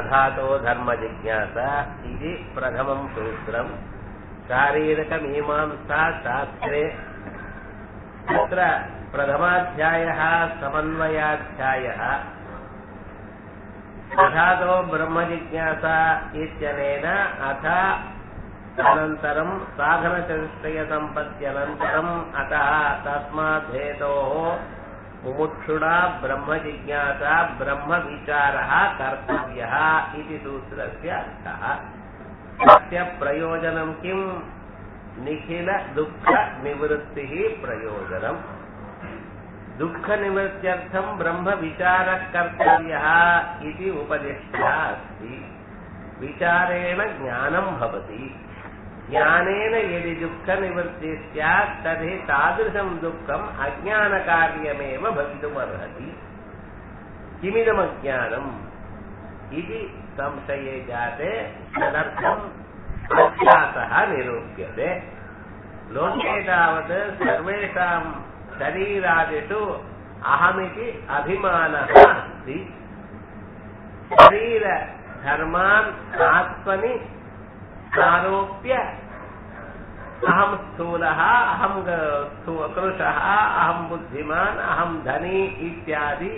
अधातो धर्म जिज्ञासा इति प्रथमं सूत्रम् शारीरकमीमांसा शास्त्रे तत्र प्रथमाध्यायः समन्वयाध्यायः अधातो ब्रह्म जिज्ञासा इत्यनेन अथ अनन्तरं साधनचतुष्टयसम्पत्त्यनन्तरम् अतः तस्मात् हेतोः मुमुक्षुणा ब्रह्म जिज्ञासा ब्रह्म विचारः कर्तव्यः इति सूत्रस्य अर्थः। तस्य प्रयोजनं किं? निखिल दुःख निवृत्तिः प्रयोजनम्। दुःख निवृत्त्यर्थं ब्रह्म विचारः कर्तव्यः इति उपदिष्टः अस्ति। विचारेण ज्ञानं भवति। ज्ञानेन यदि दुःख निवृत्ति स्यात् तर्हि तादृशं दुःखम् अज्ञानकार्यमेव भवितुमर्हति। किमिदमज्ञानम् इति संशये जाते तदर्थम् अभ्यासः निरूप्यते। लोके तावत् सर्वेषां शरीरादिषु अहमिति अभिमानः अस्ति। शरीरधर्मान् आत्मनि आरोप्य अहं स्थूलः, अहं कृशः, अहं बुद्धिमान्, अहं धनी इत्यादि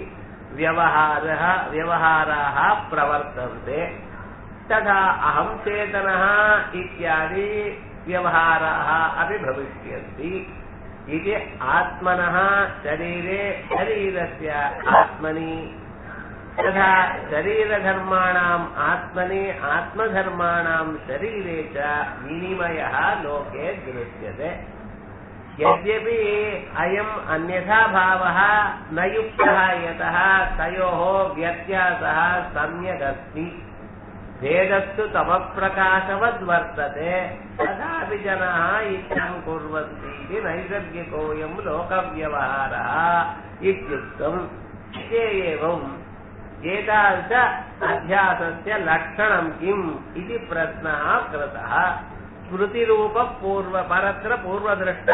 व्यवहाराः प्रवर्तन्ते। तथा अहं चेतनः इत्यादि व्यवहाराः अपि भविष्यन्ति। इति आत्मनः शरीरे शरीरस्य आत्मनि तथा शरीरधर्माणाम् आत्मनि आत्मधर्माणां शरीरे च विनिमयः लोके दृश्यते। यद्यपि अयम् अन्यथा भावः न युक्तः यतः तयोः व्यत्यासः सम्यगस्ति, भेदस्तु तमप्रकाशवद्वर्तते, तथापि जनाः इच्छां कुर्वन्ति इति नैसर्गिकोऽयं लोकव्यवहारः इत्युक्तम्। एवम् एतादृश अध्यासस्य लक्षणं किम् इति प्रश्नः कृतः। स्मृतिरूपपूर्वपरत्र पूर्वदृष्ट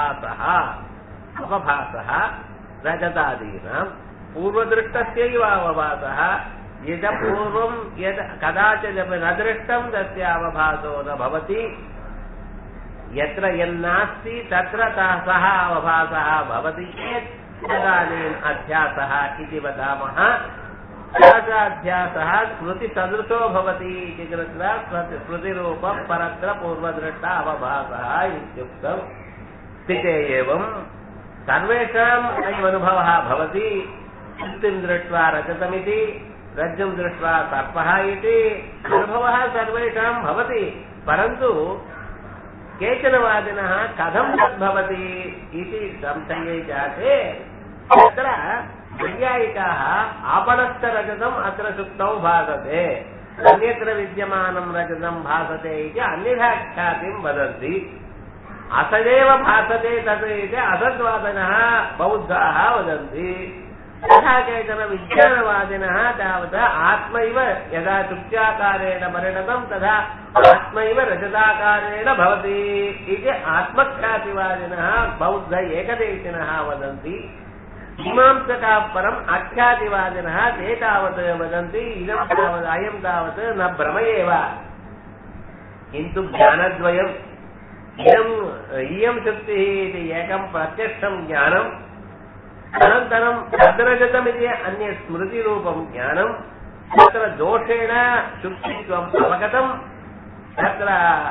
अवभासः रजतादीनां पूर्वदृष्टस्यैव अवभासः। यद पूर्वं यद कदाचिदपि न दृष्टं तस्य अवभासो न भवति। यत्र यन्नास्ति तत्र सः अवभासः भवति चेत् तदानीम् अध्यासः इति वदामः। अध्यासः स्मृतिसदृशो भवति इति कृत्वा स्मृतिरूपं परत्र पूर्वदृष्ट अवभासः इत्युक्तम्। स्थिते एवं सर्वेषाम् अयम् अनुभवः भवति। सृष्टिं दृष्ट्वा रजतमिति, रज्जुं दृष्ट्वा सर्पः इति अनुभवः सर्वेषां भवति। परन्तु केचन वादिनः कथं तद्भवति इति संशये जाते तत्र वैयायिकाः आपणस्थरजतम् अत्र सुप्तौ भासते, अन्यत्र विद्यमानं रजतं भासते इति अन्यथा ख्यातिं वदन्ति। असदेव भासते तत् इति असद्वादिनः बौद्धाः वदन्ति। तथा केचन विज्ञानवादिनः तावत् आत्मैव यदा चुक्त्याकारेण परिणतं तथा आत्मैव रजताकारेण भवति इति आत्मख्यातिवादिनः बौद्ध एकदेशिनः वदन्ति। मीमांसकाः परम् आख्यातिवादिनः ते तावत् वदन्ति अयं तावत् न भ्रम एव, किन्तु ज्ञानद्वयम्। इयं शक्तिः इति एकं प्रत्यक्षं ज्ञानम्, अनन्तरं तद्रजतमिति अन्य स्मृतिरूपं ज्ञानं। तत्र दोषेण शुक्तित्वम् अवगतम्। तत्र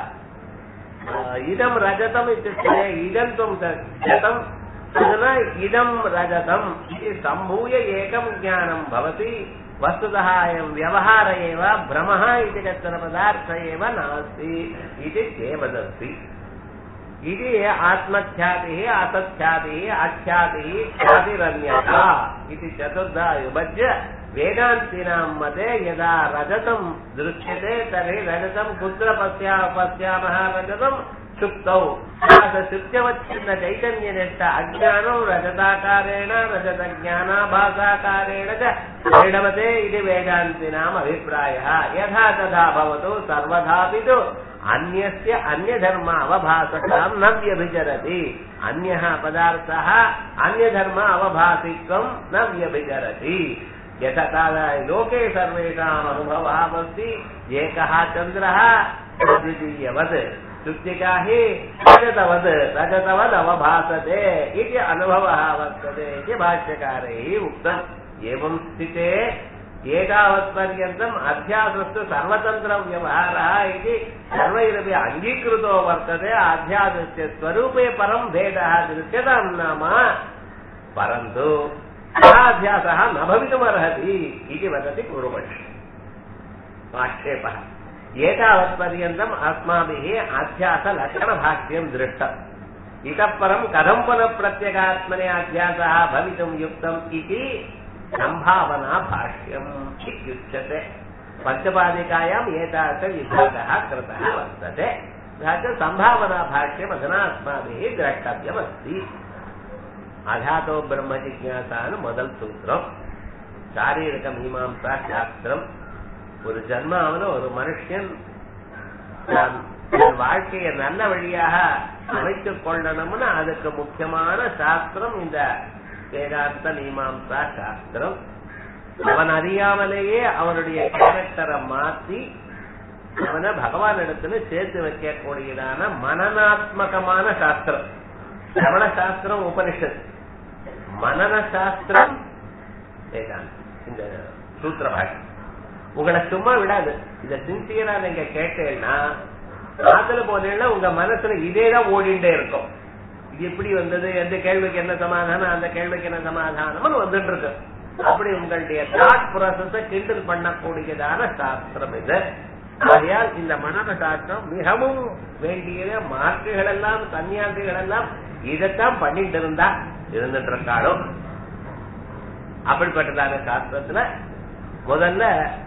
इदं रजतम् इत्युक्ते इदं त्वं रजतम्, अधुना इदं रजतम् इति सम्भूय एकं ज्ञानं भवति। वस्तुतः अयं व्यवहार एव भ्रमः इति कश्चन पदार्थ एव नास्ति इति ते वदन्ति। इति आत्मख्यातिः, असत्ख्यातिः, अख्यातिः, ख्यातिरन्यथा इति चतुर्धा विभज्य वेदान्तिनां मते यदा रजतं दृश्यते तर्हि रजतं कुत्र पश्यामः? रजतं सुप्तौ। शुक्त्यवच्छिन्न चैतन्यनिष्ठ अज्ञानौ रजताकारेण रजतज्ञानाभासाकारेण च परिणमते इति वेदान्तिनाम् अभिप्रायः। यथा तथा भवतु सर्वदापि तु अन्यस्य अन्यधर्म अवभासतां न व्यभिचरति। अन्यः पदार्थः अन्यधर्म अवभासित्वं न व्यभिचरति। லோகே சர்வேஷாம் அனுபவாவஸ்தி ஏகः சந்திரः द्वितीयवत् சுத்திகாஹி ரஜதவத் அவபாசதே இது அனுபவः वर्तते इति भाष्यकारैः उक्तम् एवं स्थिते एतावत् पर्यन्तम् अध्यासस्तु सर्वतन्त्रव्यवहारः इति सर्वैरपि अङ्गीकृतो वर्तते अध्यासस्य स्वरूपे परं भेदः दृश्यतां नाम परन्तु अध्यासः न भवितुमर्हति इति वदति पूर्वपक्षी आक्षेपः एतावत्पर्यन्तम् अस्माभिः अध्यासलक्षणभाष्यं दृष्टम् इतः परं कथं पुनः प्रत्यगात्मने अध्यासः भवितुं युक्तम् इति सम्भावना भाष्यम् इत्युच्यते पञ्चपादिकायाम् एतादृशविभागः कृतः वर्तते तथा च सम्भावना भाष्यम् अधुना अस्माभिः द्रष्टव्यमस्ति अधातो ब्रह्मजिज्ञासानु முதல் சூத்திரம் சாரீரக மீமாம்சா சாஸ்திரம் ஒரு ஜன்மாவில ஒரு மனுஷன் வாழ்க்கையை நல்ல வழியாக அமைத்துக் கொள்ளணும்னு அதுக்கு முக்கியமான சாஸ்திரம் இந்த வேதாந்த மீமாம்சா சாஸ்திரம். அவன் அறியாமலேயே அவனுடைய கேரக்டரை மாற்றி அவனை பகவான் இடத்துல சேர்த்து வைக்கக்கூடியதான மனநாத்மகமான சாஸ்திரம். சிரவண சாஸ்திரம் உபனிஷத், மனன சாஸ்திரம் வேதாந்தம். இந்த சூத்திர பாஷை உங்களை சும்மா விடாது. இத சின்சியரா நீங்க கேட்டேன்னா ஆத்துல போனீங்கன்னா உங்க மனசுல இதேதான் ஓடிண்டே இருக்கும். இது எப்படி வந்தது, எந்த கேள்விக்கு என்ன சமாதானம், அந்த கேள்விக்கு என்ன சமாதானம் வந்துட்டு இருக்கு. அப்படி உங்களுடைய தாட் ப்ராசஸ கிண்டல் பண்ணக்கூடியதான சாஸ்திரம் இது. ஆகையால் இந்த மனன சாஸ்திரம் மிகவும் வேண்டிய மாற்றுகள் எல்லாம் சன்னியாசிகள் எல்லாம் இதைத்தான் பண்ணிட்டு இருந்துட்டு இருக்காலும். அப்படிப்பட்டதான சாஸ்திரத்துல முதல்ல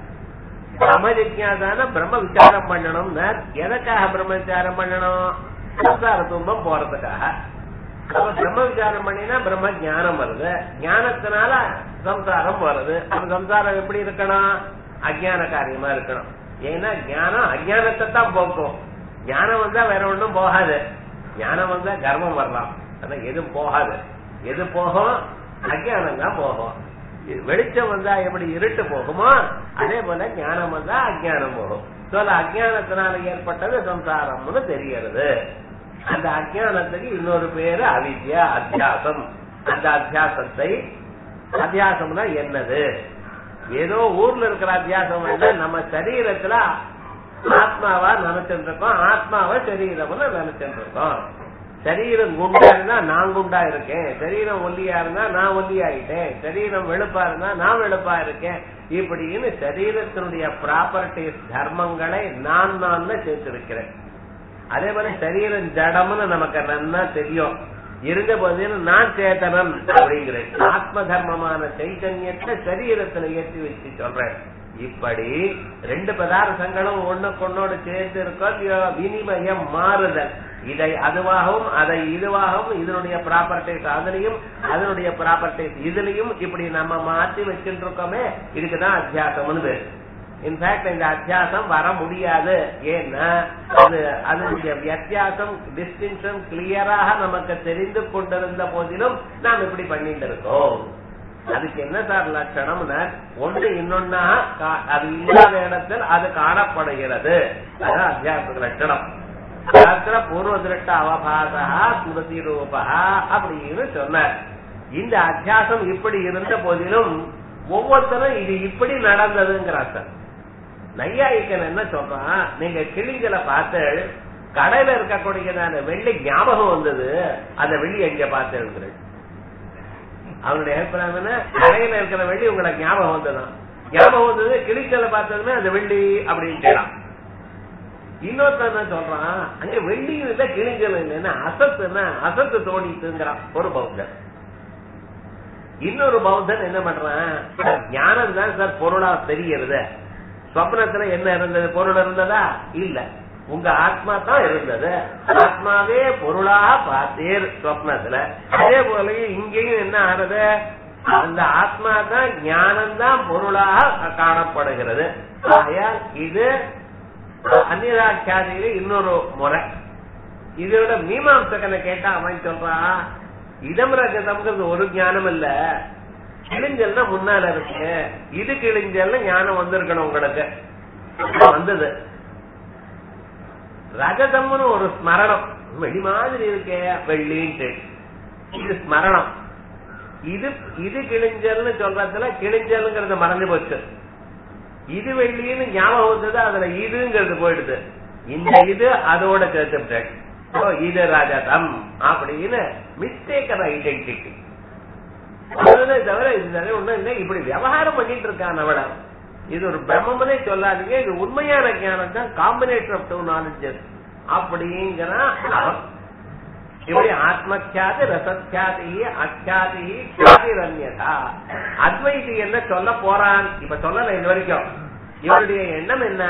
பிரம்ம ஜிக்ஞாசான பிரம்ம விசாரம் பண்ணணும். எதற்காக பிரம்ம விசாரம் பண்ணணும்? சம்சார துன்பம் போறதுக்காக. பிரம்ம விசாரம் பண்ணினா பிரம்ம ஞானம் வருது, ஞானத்தினால சம்சாரம் வருது. அந்த சம்சாரம் எப்படி இருக்கணும்? அஜ்ஞான காரியமா இருக்கணும். ஏன்னா ஞானம் அஜ்ஞானத்தை தான் போக்கும். ஞானம் வந்தா வேற ஒண்ணும் போகாது. ஞானம் வந்தா கர்வம் வரலாம், ஆனா எதுவும் போகாது. எது போகும்? அஜ்ஞானம் தான் போகும். வெளிச்சம் வந்தா எப்படி இருட்டு போகுமோ அதே போல ஞானம் வந்தா அஜ்ஞானம் போகும். சொல்ல அஜ்ஞானத்தினால ஏற்பட்டது சம்சாரம்னு தெரிகிறது. அந்த அஜ்ஞானத்துக்கு இன்னொரு பேரு அவித்யா, அத்தியாசம். அந்த அத்தியாசத்தை, அத்தியாசம்னா என்னது? ஏதோ ஊர்ல இருக்கிற அத்தியாசம் இல்ல, நம்ம சரீரத்துல ஆத்மாவா நினைச்சுட்டு இருக்கோம், ஆத்மாவை சரீரம்னு நினைச்சுட்டு இருக்கோம். சரீரம் குண்டா இருந்தா நான் குண்டா இருக்கேன், சரீரம் ஒல்லியா இருந்தா நான் ஒல்லியாயிட்டேன், சரீரம் வெளுப்பா இருந்தா நான் வெளுப்பா இருக்கேன். இப்படின்னு சரீரத்தினுடைய ப்ராப்பர்டிஸ் தர்மங்களை நான் சேர்த்திருக்கிறேன். அதே போல சரீரம் ஜடம்னு நமக்கு நல்லா தெரியும். இருந்த போதிலும் நான் சேத்தனன் அப்படிங்கிறேன். ஆத்ம தர்மமான சைத்தன்யத்தை சரீரத்துல ஏற்றி வச்சு சொல்றேன். இப்படி ரெண்டு பதார்த்தங்களும் ஒண்ணுக்கொன்னோடு சேர்ந்து இருக்கோம். வினிமயம், மாறுதல். இதை அதுவாகவும் அதை இதுவாகவும், இதனுடைய ப்ராப்பர்டிஸ் அதுலயும் அதனுடைய ப்ராப்பர்டிஸ் இதுலயும் இப்படி நம்ம மாற்றி வச்சுட்டு இருக்கோமே, இதுக்குதான் அத்தியாசம்னு பேரு. இன்ஃபேக்ட் இந்த அத்தியாசம் வர முடியாது. ஏன்னா அதனுடைய வித்தியாசம், டிஸ்டிங்ஷன் கிளியராக நமக்கு தெரிந்து கொண்டிருந்த போதிலும் நாம் இப்படி பண்ணிட்டு இருக்கோம். அதுக்கு என்ன சார் லட்சணம்னா, ஒன்று இன்னொன்னா அது இல்லாத இடத்தில் அது காணப்படுகிறது. அதான் அத்தியாசத்துக்கு லட்சணம். பூர்வ திருஷ்ட அவபாசா ஸ்மிருதி ரூபா அப்படின்னு சொன்னார். இந்த அத்தியாசம் இப்படி இருந்த போதிலும் ஒவ்வொருத்தரும் இது இப்படி நடந்ததுங்கிறார். நையாயிக்கன் என்ன சொல்றான், நீங்க கிளிகளை பார்த்து கடையில இருக்கக்கூடியதான வெள்ளி ஞாபகம் வந்தது, அந்த வெள்ளி எங்க பார்த்து அவனுடைய அபிப்பிராயம், கடையில இருக்கிற வெள்ளி உங்களை ஞாபகம் வந்ததுதான். ஞாபகம் வந்தது கிளிகளை பார்த்ததுமே அந்த வெள்ளி அப்படின்னு கேட்கலாம். இன்னொருத்த சொல்றான், அங்க வெள்ளியும் இல்ல கிளிகளும் இல்லைன்னா அசத்துன்னா அசத்து தோணிட்டுங்கிறான் ஒரு பௌத்தன். இன்னொரு பௌத்தன் என்ன பண்றான், ஞானம் தான் சார் பொருளா தெரியறது. ஸ்வப்னத்துல என்ன இருந்தது? பொருள் இருந்ததா? இல்ல, உங்க ஆத்மா தான் இருந்தது. ஆத்மாவே பொருளாக பார்த்தேர் ஸ்வப்னத்துல. அதே போல இங்கேயும் என்ன ஆனது, அந்த ஆத்மா தான் ஞானம் தான் பொருளாக காணப்படுகிறது. ஆகையால் இது அந்நியதாட்சியாதியில இன்னொரு முறை. இதோட மீமாம்சகனை கேட்டா அவன் சொல்றான், இதம் ரஜதம்ங்கிறது ஒரு ஞானம் இல்ல, கிழிஞ்சல்னா முன்னால இருக்கு, இது கிழிஞ்சல்னு ஞானம் வந்திருக்கணும் உங்களுக்கு. வந்தது ரஜதம்னு ஒரு ஸ்மரணம், வெள்ளி மாதிரி இருக்கே வெள்ளின்ட்டு, இது ஸ்மரணம். இது கிழிஞ்சல்னு சொல்றதுல கிழிஞ்சல்ங்கிறது மறந்து போச்சு. இது வெள்ளின்னு ஞாபகம் வந்தது, அதுல இதுங்கிறது போயிடுது. இந்த இது அதோட சேர்த்து இது ரஜதம் அப்படின்னு மிஸ்டேக்கன் ஐடென்டிட்டி. தவிர இது ஒண்ணும் இல்லை. இப்படி விவகாரம் பண்ணிட்டு இருக்கான் அவள. இது ஒரு பிரம்மனே சொல்லாதீங்க, இது உண்மையான ஞானம் தான், காம்பினேஷன் ஆஃப் டூ நாலேஜஸ் அப்படிங்கிற. இப்படி ஆத்மக்யாதி ரசத்யாதி அக்யாதி க்யாதிரன்யதா. அத்வைதி என்ன சொல்ல போறான் இப்ப சொல்லல இது வரைக்கும். இவருடைய எண்ணம் என்ன?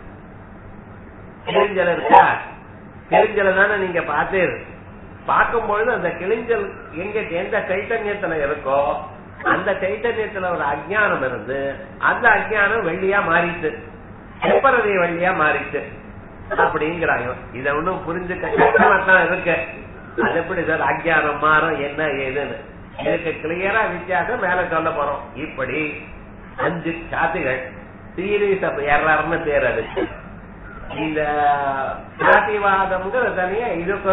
கிழிஞ்சல் இருக்கா, கிழிஞ்சல தானே நீங்க பார்த்து பார்க்கும்பொழுது அந்த கிழிஞ்சல் எந்த சைத்தன்யத்துல இருக்கோ அந்த சைத்தன்யத்துல ஒரு அஜ்ஞானம் இருந்து அந்த அஜ்ஞானம் வெள்ளியா மாறிட்டு டெம்பரரி வெள்ளியா மாறிட்டு அப்படிங்கிறாங்க. இத ஒண்ணும் புரிஞ்சுக்க கஷ்டமாத்தான் இருக்கு. அது எப்படி சார் அஜ்ஞானம் மாறும் என்ன ஏதுன்னு இதுக்கு கிளியரா வித்தியாசம் மேல சொல்ல போறோம். இப்படி 5 சாத்திகள் சீரீஸ் ஆஃப் எரர்னு பேர். அதுக்கு இந்த சாத்திவாதம்ங்கிற தனியா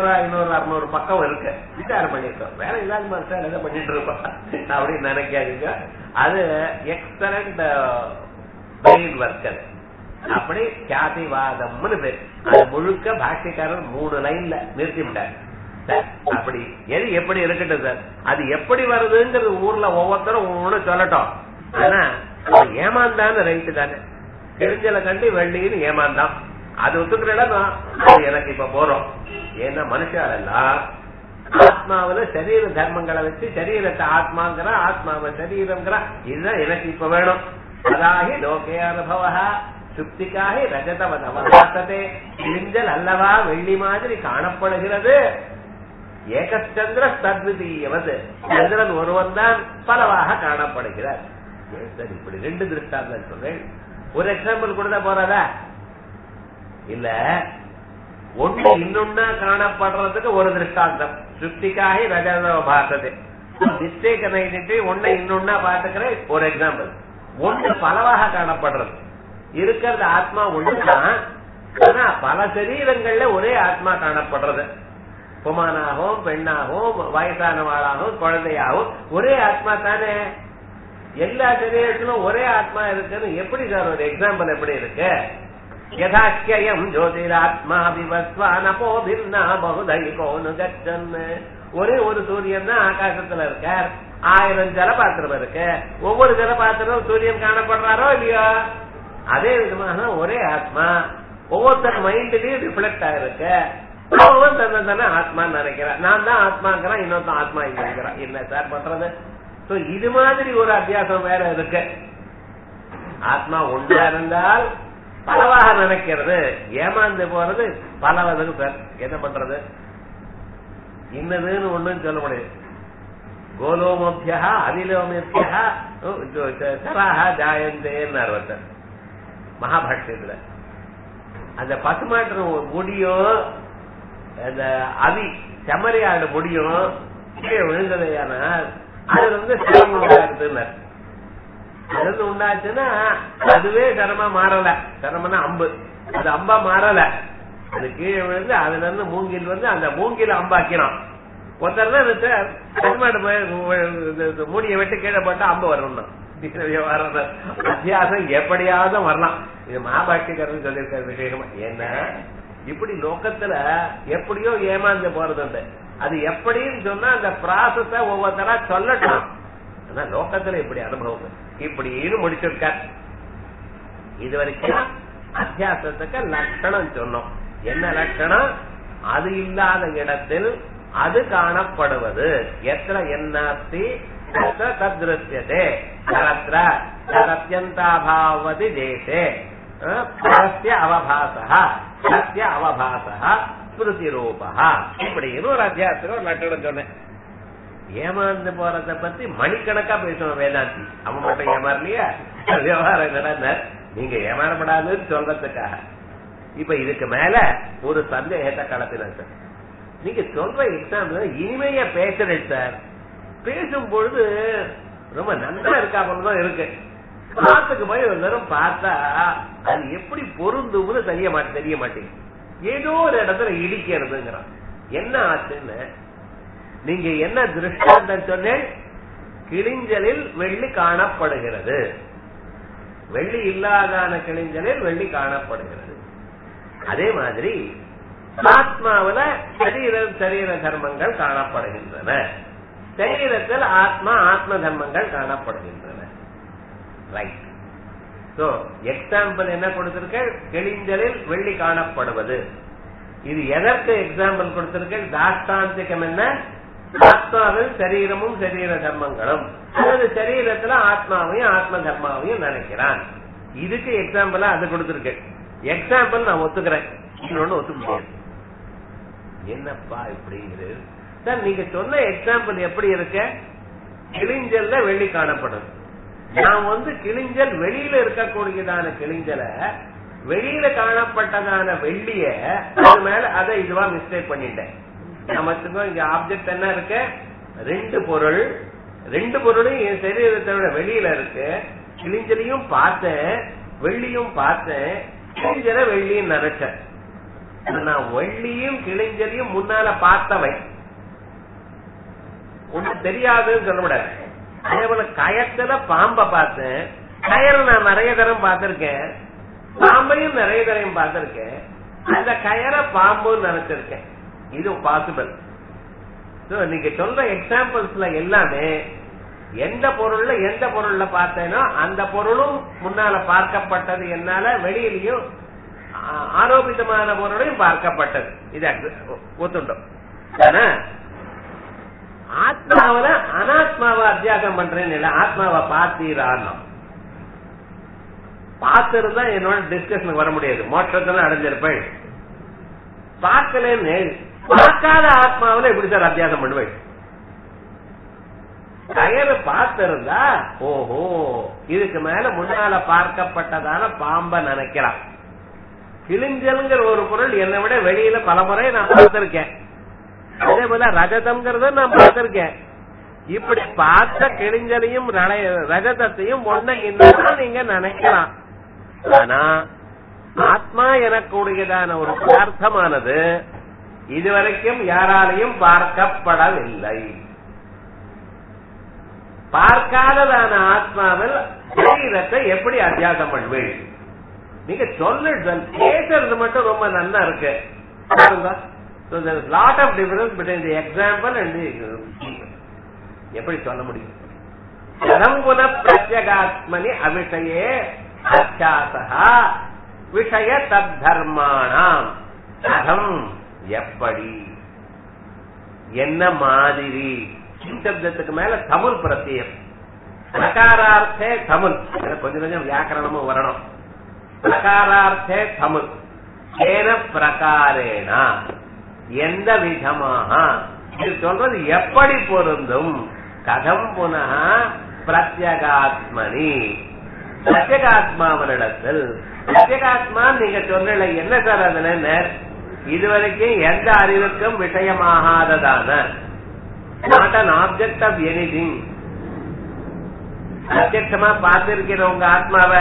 500 பக்கம் இருக்கு, விசாரம் பண்ணிருக்கோம். வேற இல்லாத மாதிரி எதை பண்ணிட்டு இருக்கோம் அப்படின்னு நினைக்காதீங்க. அது எக்ஸலண்ட் பிரெயின் ஒர்க். அது அப்படி சாத்திவாதம்னு பேர். அது முழுக்க பாஷ்யக்காரர் 3 லைன்ல நிறுத்தி விட்டார். அப்படி எது எப்படி இருக்கட்டும் சார், அது எப்படி வருதுங்கிறது ஊர்ல ஒவ்வொருத்தரும் ஒண்ணு சொல்லட்டும். ஆனா ஏமாந்தான்னு ரைட்டு தானே, கிழிஞ்சலை கண்டு வெள்ளின்னு ஏமாந்தான். அது ஒத்துக்கிறா எனக்கு இப்ப போறோம். ஏன்னா மனுஷாலெல்லாம் ஆத்மாவில சரீர தர்மங்களை வச்சு சரீரத்தை ஆத்மாங்கிற, ஆத்மாவை சரீரங்கிற, இதுதான் எனக்கு இப்ப வேணும். அதாகி லோகே அனுபவா சுப்திக்காக ரஜதவதே. கிழிஞ்சல் அல்லவா வெள்ளி மாதிரி காணப்படுகிறது. ஏகச்சந்திர தத்விதீயவது, சந்திரன் ஒருவன் தான் பலவாக காணப்படுகிறார். இப்படி 2 திருஷ்டாந்தம் சொல்றேன். ஒரு எக்ஸாம்பிள் கொடுத்தா போறதா இல்ல? ஒண்ணு இன்னொன்னா காணப்படுறதுக்கு ஒரு திருஷ்டாந்தம். சுப்திக்காக ரஜதவபாசதே மிஸ்டேக் ஐடென்டிட்டி ஒண்ணு இன்னொன்னா பாத்துக்கிறேன் ஒரு எக்ஸாம்பிள். ஒண்ணு பலவாக காணப்படுறது இருக்கிறது ஆத்மா ஒண்ணுதான். ஆனா பல சரீரங்கள்ல ஒரே ஆத்மா காணப்படுறது. குமானாகவும் பெண்ணாகவும் வயசானவாளாகவும் குழந்தையாகவும் ஒரே ஆத்மா தானே. எல்லா சரீரத்திலும் ஒரே ஆத்மா இருக்குன்னு எப்படி சார் ஒரு எக்ஸாம்பிள் எப்படி இருக்கு? யதாக்கியம் ஜோதிராத்மா விவஸ்வானபோ பின்னா பகுதைகோனு கச்சன். ஒரே ஒரு சூரியன் தான் ஆகாசத்துல இருக்கார். 1000 ஜலபாத்திரம் இருக்கு. ஒவ்வொரு ஜலபாத்திரம் சூரியன் காணப்படுறாரோ இல்லையோ? அதே விதமாக ஒரே ஆத்மா ஒவ்வொருத்தர் மைண்ட்லயும் ரிஃப்ளெக்ட் ஆயிருக்கு. அவன் தன்னை ஆத்மான்னு நினைக்கிறான். நான் தான் ஆத்மாங்கிறான், இன்னொருத்தான் ஆத்மா இல்லைங்கிறான். என்ன சார் பண்றது? இது மாதிரி ஒரு அத்தியாசம் வேற இருக்கு. ஆத்மா ஒன்றா இருந்தால் பலவாக நினைக்கிறது, ஏமாந்து போறது பலவதுக்கு சார். என்ன பண்றது? இன்னதுன்னு ஒண்ணுன்னு சொல்ல முடியாது. கோலோமோபியா அனிலோமியா சராக ஜாயந்தேன்னு அர்த்தம் மகாபாஷ்யத்துல. அந்த பசுமாட்டு முடியும், அந்த அவி செம்மறியாடு முடியும் கீழே விழுந்ததையானால் அது சிரமம் உண்டாக்குதுன்னு. அது உண்டாச்சுன்னா அதுவே சிரமமா மாறல. சிரமம்னா அம்பு, அது அம்பா மாறல. அது கீழே விழுந்து அதுல இருந்து மூங்கில் வந்து அந்த மூங்கில அம்பாக்கிறான். ஒருத்தர் பசுமாட்டு மூடியை விட்டு கீழே போட்டா அம்பு வரணும்னா அத்தியாசம் எப்படியாவது வரலாம். இது மகாபாஷ்யக்காரன் சொல்லியிருக்கிற விஷயமா. ஏன்னா இப்படி லோகத்துல எப்படியோ ஏமாந்து போறது. அது எப்படின்னு சொன்னா அந்த ப்ராசஸ ஒவ்வொருத்தரா சொல்லட்டும். ஆனா லோகத்துல இப்படி அனுபவம் இப்படின்னு முடிச்சிருக்கார். இது வரைக்கும் அத்தியாசத்துக்கு லட்சணம் சொன்னோம். என்ன லட்சணம்? அது இல்லாத இடத்தில் அது காணப்படுவது. எத்தனை என்னாஸ்தி தத்ருஷ்யதே சரத்ர சரத்யந்தாபாவதி தேசே பரஸ்ய அவபாசஹ சத்ய அவபாசஹ ஸ்மிருதி ரூபஹ. இப்படின்னு ஒரு அத்தியாசத்துக்கு ஒரு லட்சணம் சொன்னேன். ஏமாந்து போறத பத்தி மணிக்கணக்கா பேசணும் வேதாந்தி. அவன் மட்டும் ஏமாறலையா? விவகாரம் நடந்த நீங்க ஏமாறப்படாதுன்னு சொல்றதுக்காக. இப்ப இதுக்கு மேல ஒரு சந்தேகத்தை கலப்பின சார். நீங்க சொல்ற எக்ஸாம்பிள் இனிமையா பேசுறேன் சார். பேசும் பொழுது ரொம்ப நல்லா இருக்கா போலதான் இருக்கு. காத்துக்கு போய் ஒரு தரம் பார்த்தா அது எப்படி பொருந்தும்னு தெரிய மாட்டேங்குது. ஏதோ ஒரு இடத்துல இடிக்கிறதுங்கிறான். என்ன ஆச்சுன்னு நீங்க என்ன திருஷ்டாந்தம் சொன்னேன்? கிளிஞ்சலில் வெள்ளி காணப்படுகிறது, வெள்ளி இல்லாதான கிளிஞ்சலில் வெள்ளி காணப்படுகிறது. அதே மாதிரி ஆத்மாவில சரீர தர்மங்கள் காணப்படுகின்றன, சரீரத்தில் ஆத்ம தர்மங்கள் காணப்படுகின்றன. ரைட். சோ எக்ஸாம்பிள் என்ன கொடுத்திருக்க? கிளிஞ்சலில் வெள்ளி காணப்படுவது. இது எதற்கு எக்ஸாம்பிள் கொடுத்திருக்க? தாஷ்டாந்திகம் என்ன? ஆத்மாவில் சரீரமும் சரீர தர்மங்களும், அல்லது சரீரத்துல ஆத்மாவையும் ஆத்ம தர்மாவையும் நினைக்கிறான். இதுக்கு எக்ஸாம்பிளா அது கொடுத்திருக்க. எக்ஸாம்பிள் நான் ஒத்துக்கிறேன், இன்னொன்னு ஒத்துக்க முடியாது. என்னப்பா இப்படிங்கிறது சார்? நீங்க சொன்ன எக்ஸாம்பிள் எப்படி இருக்க? கிளிஞ்சல்ல வெள்ளி காணப்படுது. நான் கிளிஞ்சல் வெளியில இருக்கக்கூடியதான கிளிஞ்சல, வெளியில காணப்பட்டதான வெள்ளிய அது மேல அதை இதுவா மிஸ்டேக் பண்ணிட்டேன். நமக்கு இங்க ஆப்ஜெக்ட் என்ன இருக்கு? ரெண்டு பொருள், ரெண்டு பொருளும் என் சரீரத்தை விட வெளியில இருக்கு. கிளிஞ்சலையும் பார்த்தேன், வெள்ளியும் பார்த்தேன். கிளிஞ்சல வெள்ளியும் நினைச்சேன். நான் வெள்ளியும் கிளிஞ்சலையும் முன்னால பார்த்தவை, ஒன்னும் தெரியாதுன்னு சொல்ல முடியாது. அதே போல கயத்துல பாம்பை பார்த்தேன், கயரை நான் நிறைய தரம் பார்த்திருக்கேன், பாம்பையும் நிறைய தரம் பார்த்திருக்கேன். அந்த கயரை பாம்புன்னு நினைச்சிருக்கேன். இது பாசிபிள். நீங்க சொல்ற எக்ஸாம்பிள்ஸ்ல எல்லாமே எந்த பொருள்ல பார்த்தேனோ அந்த பொருளும் முன்னால பார்க்கப்பட்டது, என்னால வெளியிலையும் ஆரோபிதமான பொருளையும் பார்க்கப்பட்டது. இது ஒத்துட்டோம். ஆத்மாவில அனாத்மாவை அத்தியாசம் பண்றேன்னு இல்ல, ஆத்மாவை பார்த்தீரான்னு பார்த்திருந்தா என்னோட டிஸ்கஷனுக்கு வர முடியாது, மோட்சத்துல அடைஞ்சிருப்பேன். பார்க்கலன்னு பார்க்காத ஆத்மாவில எப்படி சார் அத்தியாசம் பண்ணுவேன்? கயறு பார்த்திருந்தா ஓஹோ இதுக்கு மேல முன்னால பார்க்கப்பட்டதான பாம்ப நினைக்கிறான். கிளிஞ்சல்ங்கிற ஒரு பொருள் என்னை விட வெளியில பல முறை நான் பார்த்திருக்கேன். அதே போல ரஜதம்ங்கிறத நான் பார்த்திருக்கேன். இப்படி பார்த்த கிளிஞ்சலையும் ரஜதத்தையும் ஒன்ன இன்னும் நீங்க நினைக்கலாம். ஆனா ஆத்மா எனக்கூடியதான ஒரு பதார்த்தமானது இதுவரைக்கும் யாராலையும் பார்க்கப்படவில்லை. பார்க்காததான ஆத்மாவில் சரீரத்தை எப்படி அத்தியாசம் பண்ணுவேன்? நீங்க சொல்லுதல் பேசுறது மட்டும் ரொம்ப நல்லா இருக்கு. So there is lot of difference between the example and the எப்படி சொல்ல முடியும்? சதம்புன பிரத்யகாத்மனி அவிஷயே அத்தியாசஹா விஷய தத்தர்மாணாம் கதம் எப்படி என்ன மாதிரி சப்தத்துக்கு மேல தமிழ் பிரத்யம் பிரகாரார்த்தே தமிழ் கொஞ்சம் கொஞ்சம் வியாக்கரணமும் வரணும். பிரகாரார்த்தே தமிழ் ஏன பிரகாரேனா எந்த விதமாக இது சொல்றது எப்படி பொருந்தும்? கதம் புனः பிரத்யகாத்மனி பிரத்யகாத்மாவனிடத்தில் பிரத்யகாத்மா நீங்க சொன்ன என்ன சார்? அதுல இதுவரைக்கும் எந்த அறிவுக்கும் விஷயமாகாததான not an object of anything. பிரத்யட்சமா பார்த்திருக்கிற உங்க ஆத்மாவை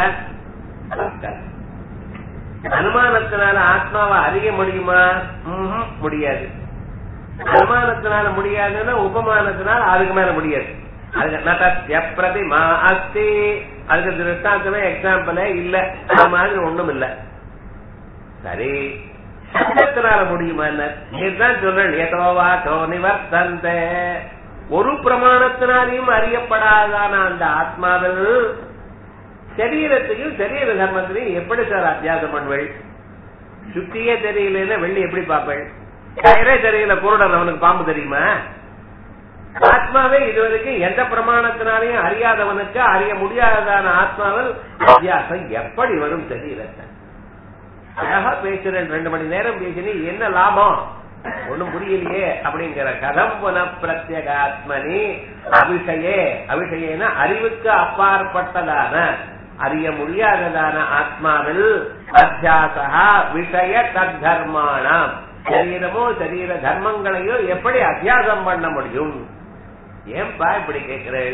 அனுமானத்தினால ஆத்மாவை அறிய முடியுமா? முடியாது. அனுமானத்தினால முடியாதுன்னா உபமானத்தினால அதுக்கு மேல முடியாது. பிரதிமா அஸ்தி அதுக்கு திருஷ்டாந்தமே எக்ஸாம்பிளே இல்ல, அது மாதிரி ஒண்ணும் இல்ல. சரி சப்தத்தினால முடியுமா? இதுதான் சொல்றேன். ஏதோவாச்சோ நிவர்த்தந்த ஒரு பிரமாணத்தினாலையும் அறியப்படாதான அந்த ஆத்மாவில் சரீரத்தையும் சரீர தர்மத்திலையும் எப்படி சார் அத்தியாசம் பண்ணுவேள்? சுத்தியே தெரியல வெள்ளி எப்படி பார்ப்பேள்? கயிறே தெரியல குருடன் அவனுக்கு பாம்பு தெரியுமா? ஆத்மாவே இதுவரைக்கும் எந்த பிரமாணத்தினாலையும் அறியாதவனுக்கு அறிய முடியாததான ஆத்மாவில் அத்தியாசம் எப்படி வரும்? சரீரத்தை அழகா பேசுறேன், 2 மணி நேரம் பேசினி என்ன லாபம்? ஒண்ணும் புரியலையே அப்படிங்கிற கதம் புன பிரத்யகாத்மனி அபிஷயே. அபிஷயேன அறிவுக்கு அப்பாற்பட்டதான அறிய முடியாததான ஆத்மாவில் அத்தியாசா விஷய தர்மாணம் சரீரமோ சரீர தர்மங்களையோ எப்படி அத்தியாசம் பண்ண முடியும்? ஏன்பா இப்படி கேட்கிறேன்?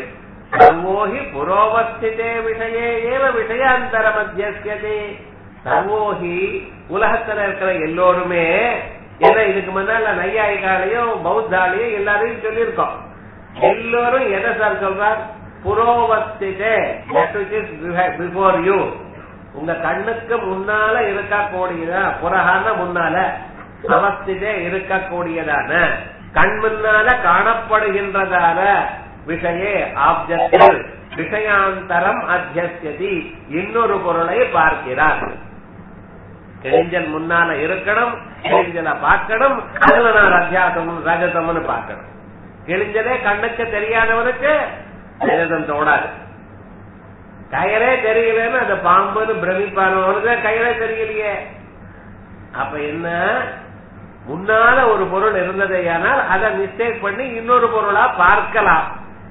சர்வோஹி புரோவஸ்திதே விஷயே ஏவ விஷயாந்தர மத்தியஸ்யதே. சர்வோஹி உலகத்துல இருக்கிற எல்லோருமே, ஏன்னா இதுக்கு முன்னால நையாயிகாலையும் பௌத்தாலையும் எல்லாரையும் சொல்லியிருக்கோம். எல்லோரும் எதை சார் சொல்றார்? புரோவஸ்திதே, பிஃபோர் யூ, உங்க கண்ணுக்கு முன்னால இருக்கக்கூடியதா, புறகான முன்னால, அவஸ்திதே இருக்கக்கூடியதான, கண் முன்னால காணப்படுகின்றதான விஷயே ஆப்ஜெக்டில் விஷயாந்தரம் அத்தியஸ்யதி, இன்னொரு பொருளை பார்க்கிறார். கிழிஞ்சல் முன்னால இருக்கணும், கிழிஞ்சலை பார்க்கணும், அதுல நான் அத்தியாசமும் ரஜதம்னு பார்க்கணும். கிழிஞ்சலே கண்ணுக்கு தெரியாதவனுக்கு ரஜதம் தோடாது. கயிறே தெரியலன்னு அந்த பாம்புன்னு பிரமிப்பானவனுக்கு கயிறே தெரியலையே. அப்ப என்ன, முன்னால ஒரு பொருள் இருந்ததையானால் அதை மிஸ்டேக் பண்ணி இன்னொரு பொருளா பார்க்கலாம்.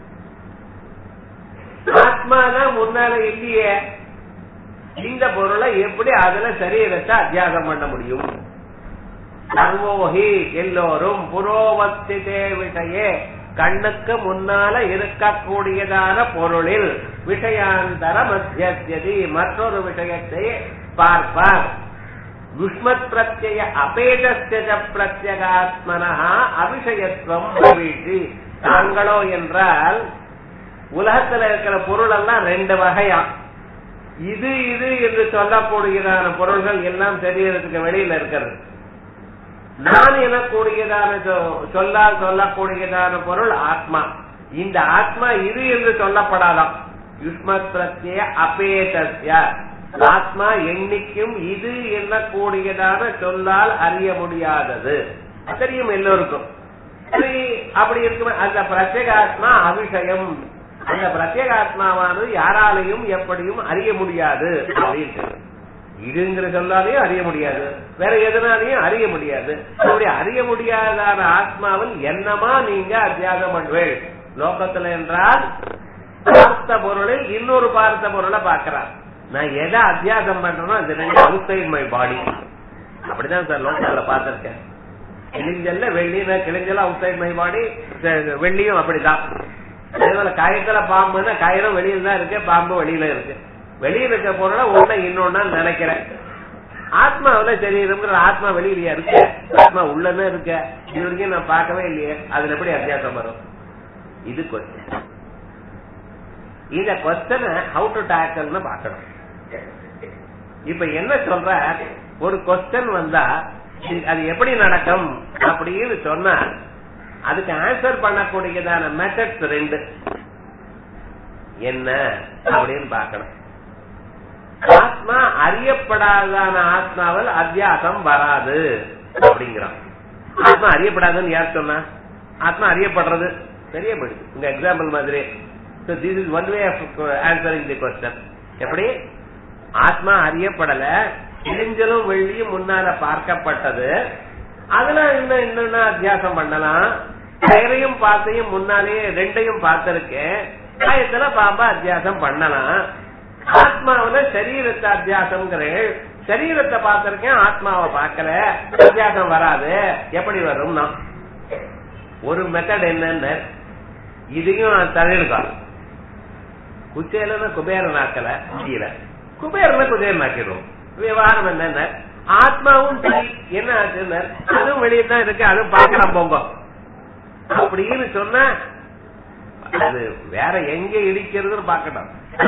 ஆத்மானா முன்னால இல்லையே, இந்த பொருளை எப்படி அதுல சரீரத்தை அத்தியாசம் பண்ண முடியும்? சர்வோஹி எல்லோரும் புரோவஸ்திதே விஷயே, கண்ணுக்கு முன்னால இருக்கக்கூடியதான பொருளில் விஷயாந்தர மத்தியஸ்யதி, மற்றொரு விஷயத்தை பார்ப்பார். யுஷ்மத் பிரத்யய அபேதஸ்ய பிரத்யகாத்மனஹ அவிஷயத்துவம் பிரவீஷி. தாங்களோ என்றால் உலகத்துல இருக்கிற பொருள் எல்லாம் ரெண்டு வகையா. இது இது என்று சொல்லக்கூடியதான பொருள்கள் எல்லாம் சரீரத்துக்கு வெளியில இருக்கிறது. நான் எனக்கூடியதான சொல்லால் சொல்லக்கூடியதான பொருள் ஆத்மா. இந்த ஆத்மா இது என்று சொல்லப்படாதாம். யுஷ்மத் பிரத்யய அபேதஸ்ய, ஆத்மா என்னைக்கும் இது என்னக்கூடியதான சொல்லால் அறிய முடியாதது. தெரியும் எல்லோருக்கும். அப்படி இருக்கும் அந்த பிரத்யேகாத்மா அவிஷயம். அந்த பிரத்யேகாத்மாவானது யாராலையும் எப்படியும் அறிய முடியாது அப்படின்னு. இதுங்கிற சொல்லாலையும் அறிய முடியாது, வேற எதனாலையும் அறிய முடியாது. அப்படி அறிய முடியாதான ஆத்மாவில் என்னமா நீங்க அத்தியாசம் பண்ணுவேள் லோகத்துல என்றால், பார்த்த பொருளில் இன்னொரு பார்த்த பொருளை பார்க்கிறார். நான் எதை அத்தியாசம் பண்றேனோ அது ரெண்டு அவுட் சைட் மை பாடி. அப்படிதான் சார் லோகத்துல பார்த்திருக்கேன். கிழிஞ்சல்ல வெள்ளினா கிழிஞ்சல அவுட் சைட் மை பாடி, வெள்ளியும் அப்படிதான். அதேபோல கயத்துல பாம்புன்னா கயிறும் வெளியில தான் இருக்கு, பாம்பு வெளியில இருக்கு. வெளியில இருக்க பொருளை ஒண்ணு இன்னொன்னா நினைக்கிறேன். ஆத்மாவில சரீரம், ஆத்மா வெளியிலயா இருக்கு, ஆத்மா உள்ளதான் இருக்க, இது வரைக்கும் நான் பார்க்கவே இல்லையே, அதுல எப்படி அத்தியாசம் வரும்? இது கொஸ்டின். இந்த கொஸ்டினை ஹவு டு டேக்கிள்னு பார்க்கணும். இப்ப என்ன சொல்ற, ஒரு கொஸ்டின் வந்தா அது எப்படி நடக்கும் அப்படின்னு சொன்னா அதுக்கு ஆன்சர் பண்ணக்கூடியதான மெத்தட்ஸ் ரெண்டு என்ன அப்படின்னு பார்க்கணும். ஆத்மா அறியப்படாதான ஆத்மாவில் அத்தியாசம் வராது அப்படிங்கிறான். ஆத்மா அறியப்படாதுன்னு யார் சொன்னா? ஆத்மா அறியப்படுறது தெரியப்படுது. உங்க எக்ஸாம்பிள் மாதிரி. So this is one way of answering the question. எப்படி ஆத்மா அறியப்படல, கிழிஞ்சலும் வெள்ளியும் முன்னால பார்க்கப்பட்டது, அதுல இன்னும் அத்தியாசம் பண்ணலாம். கயிறையும் பாத்தையும் முன்னாலேயே ரெண்டையும் பார்த்திருக்கேன், காயத்துல பாம்பா அத்தியாசம் பண்ணலாம். ஆத்மாவில சரீரத்தை அத்தியாசம்ங்கிறேன், சரீரத்தை பார்த்திருக்கேன், ஆத்மாவை பார்க்கல, அத்தியாசம் வராது. எப்படி வரும்? ஒரு மெத்தட் என்னன்னு இதையும் தள்ளிடுக்கான். குச்சேல குபேரன் ஆக்கல, முடியல, குபேரன குபேரன் ஆக்கிடும். விவகாரம் என்ன, ஆத்மாவும் சரி என்ன ஆச்சு, அதுவும் வெளியே தான் இருக்கு, அதுவும் பார்க்கலாம் போங்க அப்படின்னு சொன்னா அது வேற எங்க இடிக்கிறதுன்னு பார்க்கணும்.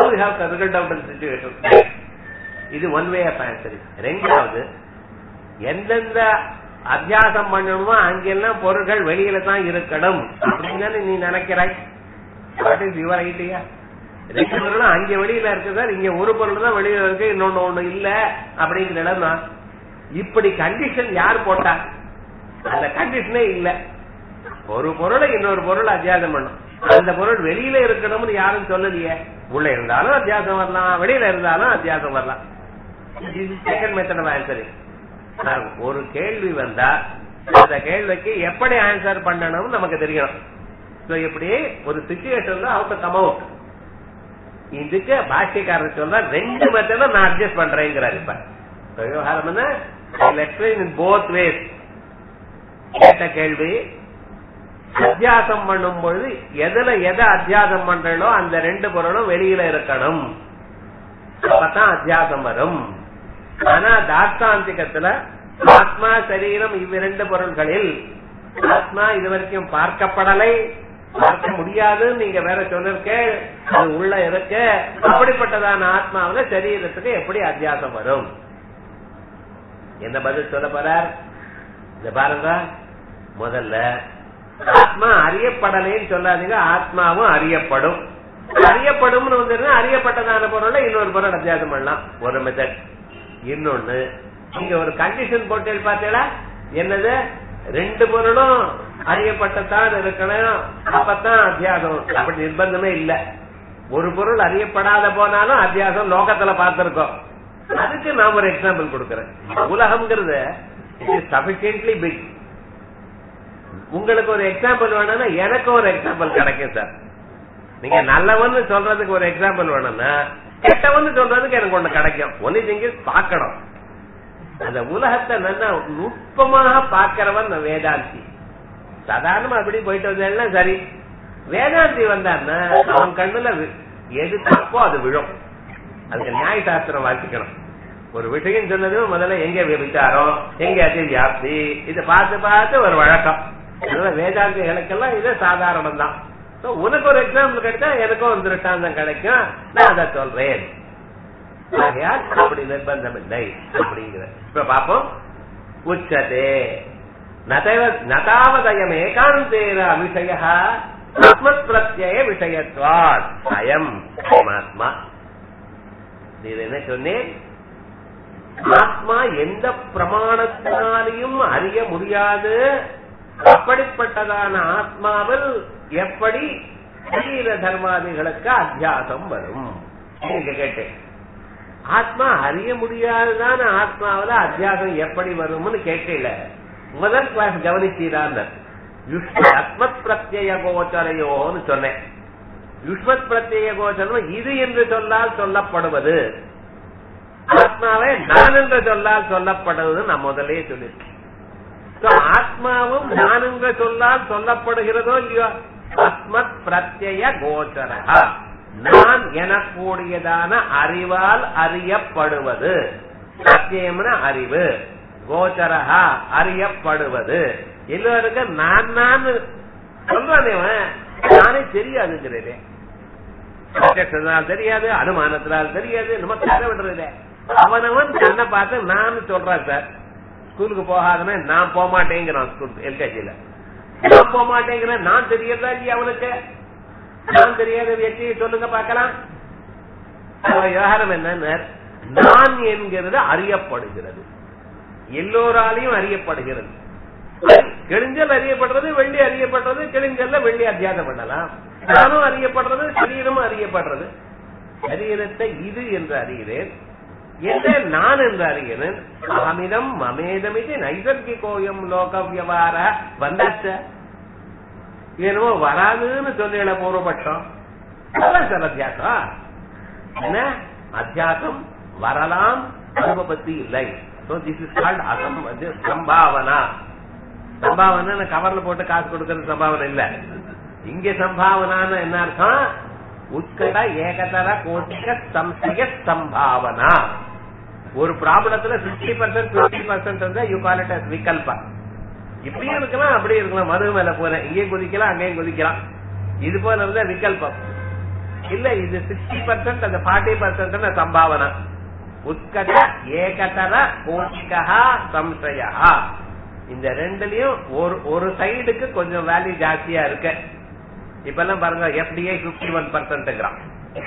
இது ஒன் வே ஆஃப் ஆன்சரிங். ரெண்டாவது, எந்தெந்த அத்தியாசம் பண்ணணுமோ அங்கெல்லாம் பொருட்கள் வெளியில தான் இருக்கணும் அப்படின்னு நீ நினைக்கிறாய். Your idea. ரெண்டு பொருளும் அங்க வெளியில இருக்கு சார், இங்க ஒரு பொருள் தான் வெளியில இருக்கு, இன்னொன்னு ஒண்ணு இல்ல அப்படிங்கிற இடம் தான். இப்படி கண்டிஷன் யார் போட்டா? அந்த கண்டிஷனே இல்ல. ஒரு பொருளை இன்னொரு பொருள் அத்தியாசம் பண்ணும், அந்த பொருள் வெளியில இருக்கணும்னு யாரும் சொல்லலையே. உள்ள இருந்தாலும் அத்தியாசம் வரலாம், வெளியில இருந்தாலும் அத்தியாசம் வரலாம். Second method of answering. ஒரு கேள்வி வந்தா அந்த கேள்விக்கு எப்படி ஆன்சர் பண்ணணும்னு நமக்கு தெரியணும். எப்படி ஒரு சிச்சுவேஷன்ல அவங்க கம் அவுட். இதுக்கு பாஷ்யக்காரர் சொல்ற ரெண்டு மெத்தட நான் அட்ஜஸ்ட் பண்றேங்கிறார். இப்ப விவகாரம் போத் வேஸ். கேட்ட கேள்வி அத்தியாசம் பண்ணும் பொழுது எதை அத்தியாசம் பண்றோ அந்த ரெண்டு பொருளும் வெளியில இருக்கணும், அப்பதான் அத்தியாசம் வரும். ஆனா தார்த்தாந்திகத்துல ஆத்மா சரீரம் இவ்விரண்டு பொருள்களில் ஆத்மா இதுவரைக்கும் பார்க்கப்படலை, பார்க்க முடியாது, நீங்க வேற சொல்லிருக்க, அது உள்ள இருக்க. அப்படிப்பட்டதான ஆத்மாவில சரீரத்துக்கு எப்படி அத்தியாசம் வரும்? என்ன பதில் சொல்ல போறார்? இந்த பாருங்க, முதல்ல ஆத்மா அறியப்படலைன்னு சொல்லாதீங்க, ஆத்மாவும் அறியப்படும். அறியப்படும் அறியப்பட்டதான பொருளை இன்னொரு பொருள் அத்தியாசம் பண்ணலாம், ஒரு மெத்தட். இன்னொன்னு, நீங்க ஒரு கண்டிஷன் போட்டு பார்த்தீங்களா, என்னது, ரெண்டு பொருளும் அறியப்பட்டதான் இருக்கணும், அப்பதான் அத்தியாசம். அப்படி நிர்பந்தமே இல்ல. ஒரு பொருள் அறியப்படாத போனாலும் அத்தியாசம் லோகத்துல பார்த்திருக்கோம். அதுக்கு நான் ஒரு எக்ஸாம்பிள் கொடுக்கறேன். உலகம்ங்கிறது சஃபிஷியன்ட்லி பிக். உங்களுக்கு ஒரு எக்ஸாம்பிள் வேணும்னா எனக்கு ஒரு எக்ஸாம்பிள் கிடைக்கும் சார். நீங்க நல்லவன்னு சொல்றதுக்கு ஒரு எக்ஸாம்பிள் வேணும்னா கெட்டவன்னு சொல்றதுக்கு எனக்கு ஒண்ணு கிடைக்கும். ஒன்னு நீங்க பார்க்கணும். அந்த உலகத்தை நல்லா நுட்பமாக பார்க்கிறவன் வேதாந்தி. சாதாரணமா அப்படி போயிட்டு வந்தா சரி, வேதாந்தி வந்தான்னா அவன் கண்ணுல எது தப்போ அது விழும். அதுக்கு நியாய சாஸ்திரம் வாசிக்கணும். ஒரு விஷயம் சொன்னதும் முதல்ல எங்க விசாரம், எங்க அது வியாப்தி, இதை பார்த்து பார்த்து ஒரு வழக்கம். வேதாந்திகளுக்கெல்லாம் இது சாதாரணம் தான். உனக்கு ஒரு எக்ஸாம்பிள் கிடைச்சா எனக்கும் ஒரு திருஷ்டாந்தம் கிடைக்கும், நான் அதை சொல்றேன். அப்படி நிர்பந்தம் இல்லை அப்படிங்கிற. இப்ப பாப்போம். உச்சதே நதாவதயம் ஏகாந்தேர விஷய ஆத்மத் பிரத்யய விஷயத்வாத் அயம் ஆத்மா. இது என்ன சொன்னேன்? ஆத்மா எந்த பிரமாணத்தினாலையும் அறிய முடியாது. அப்படிப்பட்டதான ஆத்மாவில் எப்படி சரீர தர்மாதிகளுக்கு அத்தியாசம் வரும்? கேட்டேன். ஆத்மா அறிய முடியாதுதான ஆத்மாவில அத்தியாசம் எப்படி வரும்னு கேட்கல. முதல் கிளாஸ் கவனிச்சீரான். யுஷ்மத் பிரத்யய கோச்சரையோன்னு சொன்னேன். யுஷ்மத் பிரத்யய கோச்சரம் இது என்று சொல்லால் சொல்லப்படுவது, ஆத்மாவை நான் என்ற சொல்லால் சொல்லப்படுவது நான் முதலே சொல்லிருக்கேன். ஆத்மாவும் நான் என்ற சொல்லால் சொல்லப்படுகிறதோ இல்லையோ, அஸ்மத் பிரத்யய கோச்சரா, நான் எனக்கூடியதான அறிவால் அறியப்படுவது. பிரத்யம்னா அறிவு, கோச்சரா அறியப்படுவது. எல்லோருக்கும் நான் நான் சொல்றேன், நானே தெரியாதுங்கிறதே. பிரத்யத்தினால் தெரியாது, அனுமானத்தினால் தெரியாது, நம்ம கதை விடுறதே. அவனவன் தன்னை பார்த்து நான் சொல்றான். சார் ஸ்கூலுக்கு போகாதன நான் போக மாட்டேங்கிறான். ஸ்கூல் எல்கேஜில நான் போக மாட்டேங்கிறேன். நான் தெரியறதா இல்லையா அவனுக்கு? நான் தெரியாத வெற்றியை சொல்லுங்க பார்க்கலாம். விவகாரம் என்ன? நான் என்கிறது அறியப்படுகிறது, எல்லோராலையும் அறியப்படுகிறது. கிழிஞ்சல் அறியப்படுறது, வெள்ளி அறியப்படுறது. கிழிஞ்சல்ல வெள்ளி அத்தியாசம் பண்ணலாம். நானும் அறியப்படுறது, சரீரமும் அறியப்படுறது. சரீரத்தை இது என்று அறிகிறேன், என்ற நான் என்று அறிகிறேன். அகமிதம் மமேதமிது நைசர்கிகோயம் லோக வியவார வந்தாச்ச. என்னமோ வராதுன்னு சொல்லல பூர்வபட்சம். சார் அத்தியாசம் என்ன? அத்தியாசம் வரலாம், அனுபவத்தி இல்லை. சம்பாவனா. சம்பாவனா கவர்ல போட்டு காசு கொடுக்கறது சம்பாவனை இல்ல. இங்க சம்பாவனான்னு என்ன அர்த்தம்? உட்கட ஏகதர கோட்டிக சம்சய சம்பாவனா. ஒரு ப்ராப்ளத்துல 50% 20% இருந்தா யூ கால் இட் அஸ் விகல்பா. இப்படியும் இருக்கலாம், அப்படியே இருக்கலாம். மது மேல போறேன், இங்கேயும் குதிக்கலாம், அங்கேயும் குதிக்கலாம். இது போல இருந்தா விகல்பம் இல்ல. இது 60%, அந்த 40% சம்பாவனா. உட்கட ஏகதர கோட்டிகா சம்சயா. இந்த ரெண்டுலயும் ஒரு சைடுக்கு கொஞ்சம் வேல்யூ ஜாஸ்தியா இருக்கு. இப்ப எல்லாம் பாருங்க, எஃப்டிஐ 51%,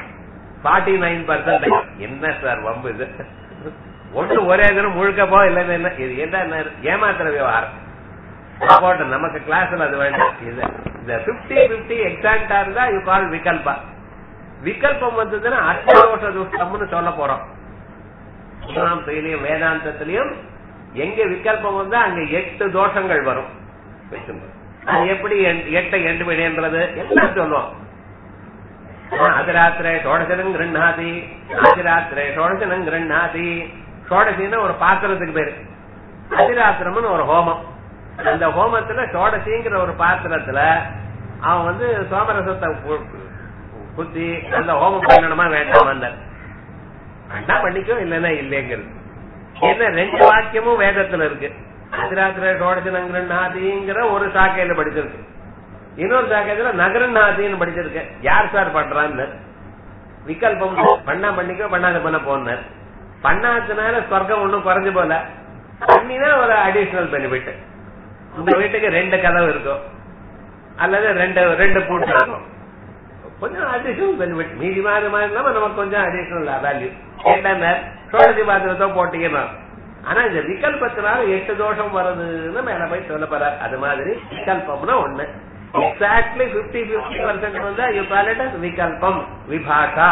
49%. என்ன சார் வம்பு இது? ஒன்று ஒரே தினம் முழுக்க போ இல்லைன்னு என்ன? இது என்ன ஏமாத்துற விவகாரம்? நமக்கு கிளாஸ்ல அது வேண்டாம். இந்த 50-50 எக்ஸாக்டா இருந்தா யூ கால் விகல்பா. விகல்பம் வந்ததுன்னா அஷ்டதோஷ துஷ்டம்னு சொல்ல போறோம். வேதாந்தத்திலையும் எங்க விகல்பம் வந்தா அங்க 8 தோஷங்கள் வரும். எப்படி 8 எண்டு விடைன்றது எல்லாம் சொல்லுவோம். அதிராத்திரே ஷோடசனம் கிருண்ணாதி, அதிராத்திரே ஷோடசனம் கிருண்ணாதி. ஷோடசின்னா ஒரு பாத்திரத்துக்கு பேரு, அதிராத்திரம்னு ஒரு ஹோமம். அந்த ஹோமத்துல சோடசிங்கிற ஒரு பாத்திரத்துல அவன் சோமரசத்தை குத்தி அந்த ஹோமம் பண்ணணுமா வேண்டாமா அண்ணா பண்ணிக்கோ இல்லன்னா இல்லைங்கிறது. என்ன 2 வாக்கியமும் வேதத்துல இருக்கு. அதிராத்திர சோடசனங்கிற ஒரு சாக்கையில படிச்சிருக்கு, இன்னொரு சாக்கையில நகரநாதின்னு படிச்சிருக்கு. யார் சார் பண்றான்னு விகல்பம் பண்ணா பண்ணிக்கோ பண்ணாத பண்ண போன பண்ணாதனால ஸ்வர்க்கம் ஒண்ணும் குறைஞ்சு போல, பண்ணினா ஒரு அடிஷனல் பெனிஃபிட். உங்க வீட்டுக்கு 2 கதவு இருக்கும் அல்லது 2 பூட்டு இருக்கும், கொஞ்சம் அடிஷனல் பெனிஃபிட். மீதி மாதிரி இல்லாம நமக்கு கொஞ்சம் அடிஷனல் வேல்யூ. ஏன்னா சோழசி பாத்திரத்தோ போட்டீங்கன்னா, ஆனா இந்த விகல்பத்தினால 8 தோஷம் வருதுன்னு மேல போய் சொல்ல போற. அது மாதிரி விகல்பம்னா ஒண்ணு எக்ஸாக்ட்லி 50-50% வந்தா யூ கால் இட் அஸ் விகல்பம் விபாஷா.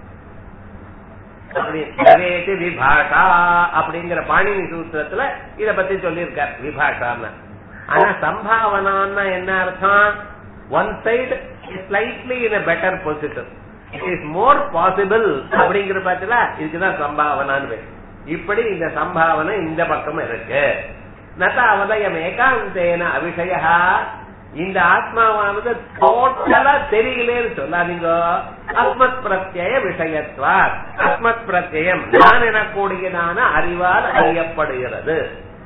விபாஷா அப்படிங்கிற பாணினி சூத்திரத்துல இத பத்தி சொல்லியிருக்கார் விபாஷான்னு. ஆனா சம்பாவனான்னா என்ன அர்த்தம்? One side slightly in a better position, it is more possible அப்படிங்கிற பட்சத்துல இதுக்குதான் சம்பாவனான்னு. இப்படி இந்த சம்பாவனை இந்த பக்கம் இருக்கு. நதாவதயம் ஏகாந்தேன அவிஷயா, இந்த ஆத்மாவானது டோட்டலா தெரியலேன்னு சொல்லாதீங்க. அஸ்மத் பிரத்யய விஷயத்வா, அஸ்மத் பிரத்யம் நான் எனக்கூடியதான அறிவால் அறியப்படுகிறது.